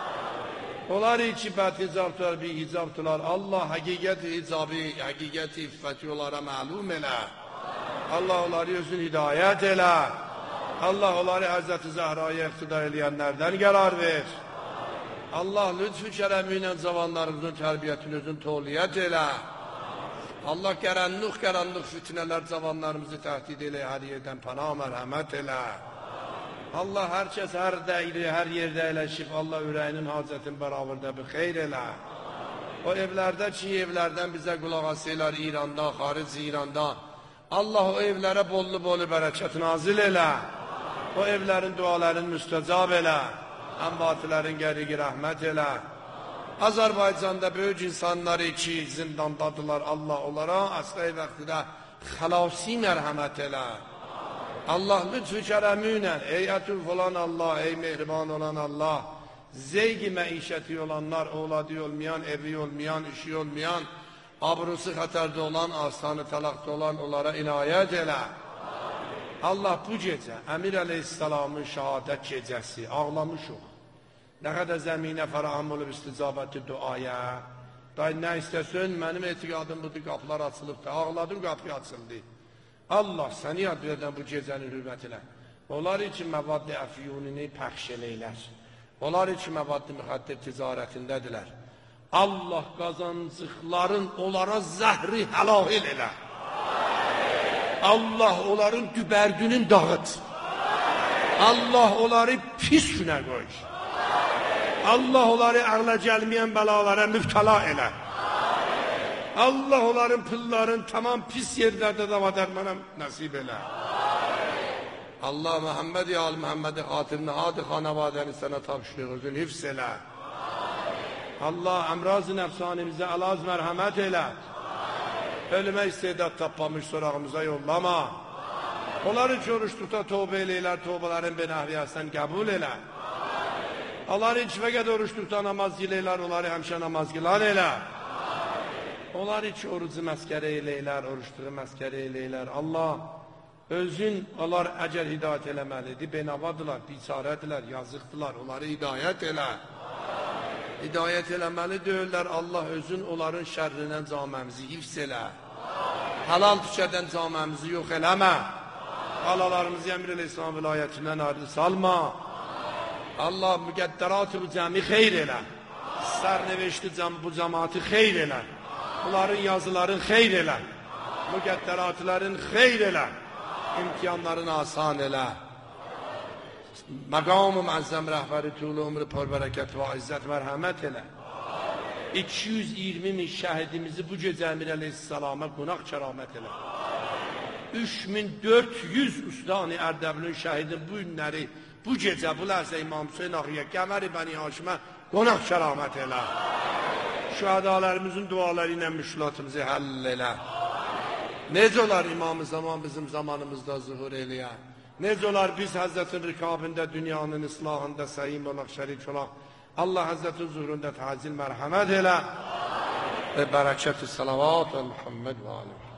Onlar iki bət hicabdılar, bir hicabdılar. Allah həqiqət hicabı, həqiqət iffəti onlara məlum elə. Allah onları özün hidayət elə. Allah onları Həzrəti Zəhraya iqtida eləyənlərdən qərar ver. Allah lütfü kərəmi ilə cavanlarımızın tərbiyyətini özün toliyyət elə. Allah qaranlıq fitnələr cavanlarımızı təhdid elə, hər yerdən pənah mərhəmət elə. Allah hər kəs hər dəyri, hər yerdə eləşib, Allah ürəyinin hacətin bərabərdə bir xeyr elə. O evlərdə ki, evlərdən bizə qulaq asırlar İranda, xaric İranda. Allah o evlərə bollu bərəkət nazil elə. O evlərin dualarını müstəcab elə. Əmbatilərin qəriqi rəhmət elə. Azərbaycanda böyük insanları ki, zindandadılar, Allah onlara əsr-i vaxtida xəlasi mərhəmət elə. Allah lütfü kərəminə, ey ətüf olan Allah, ey mehriban olan Allah, zeygi məişəti olanlar, ovladı olmayan, evi olmayan, işi olmayan, abrusu xətərdə olan, asanı təlaqda olan onlara inayət elə. Allah bu gecə, Əmir əleyhissalamın şəhadət gecəsi, ağlamışıq. Nə qədər zəminə fəraham olub isticabəti duaya. Day nə istəsən, mənim etiqadım budur, qapılar açılıbdır, ağladım, qapı açıldı. Allah səni yad verdən bu gecənin hürmətinə. Onlar için məvaddi əfiyunini pəxş eləylər. Onlar için məvaddi müxaddir ticarətindədirlər. Allah qazancıqların onlara zəhri həlal elə. Allah onların dübərdünün dağıt. Allah onları pis günə qoy. Allah onları ağla gəlməyən bəlalara müftəla elə. Allah onların pılların tamam pis yerlərdə davadərmənə nəsib elə. Allah Muhammed-i Ali Muhammed-i xatirinə adı xanavadəni sənə tapşırıq, özün hifz elə. Allah əmraz-ı nəfsanimizə alaz mərhəmət elə. Ölümə istedad tapmamış sorağımıza yollama. Onları ki oruçluqda tövbə eləylər, tövbələrin benəhviyyəsən qəbul elə. Onları ki fəqət oruçluqda namaz giləylər, onları həmşə namaz gilan elə. Onlar ki orucu məskərə eləylər, oruçluğu məskərə eləylər. Allah özün onlar əcəl hidayət eləməlidir. Benavadılar, biçarədirlər, yazıqdılar. Onları hidayət elə. hidayət eləməli deyirlər. Allah özün onların şərrindən caməmizi hifz elə. Halal tükədən caməmizi yox eləmə. Qalalarımızı Əmir İslam vilayətindən ayrı salma. Allah müqəddərat-ı bu cəmi xeyr elə. Sərnevişti bu cəmaatı xeyr elə. Bunların yazıların xeyr elə. Müqəddəratların xeyr elə. İmtihanlarını asan elə. Məqam-ı məzzəm rəhbəri tulu ömrü pərvərəkət və izzət mərhəmət elə. 220 min şəhidimizi bu gecə Əmir əleyhissalama qonaq kəramət elə. 3400 Ustani Ərdəbilin şəhidin bu günləri, bu gecə, bu ləhzə İmam Hüseyin Ağıya, Qəmər-i Bəni Haşimə qonaq kəramət elə. Şühədalarımızın duaları ilə müşkilatımızı həll elə. Necə olar İmam-ı Zaman bizim zamanımızda zuhur eləyər? Necə olar biz Həzrətin rikabində, dünyanın islahında səhim olaq, şərik olaq? Allah Həzrətin zuhurunda təcil mərhəmət elə və bərəkət-i salavat və Muhammed və aleyh.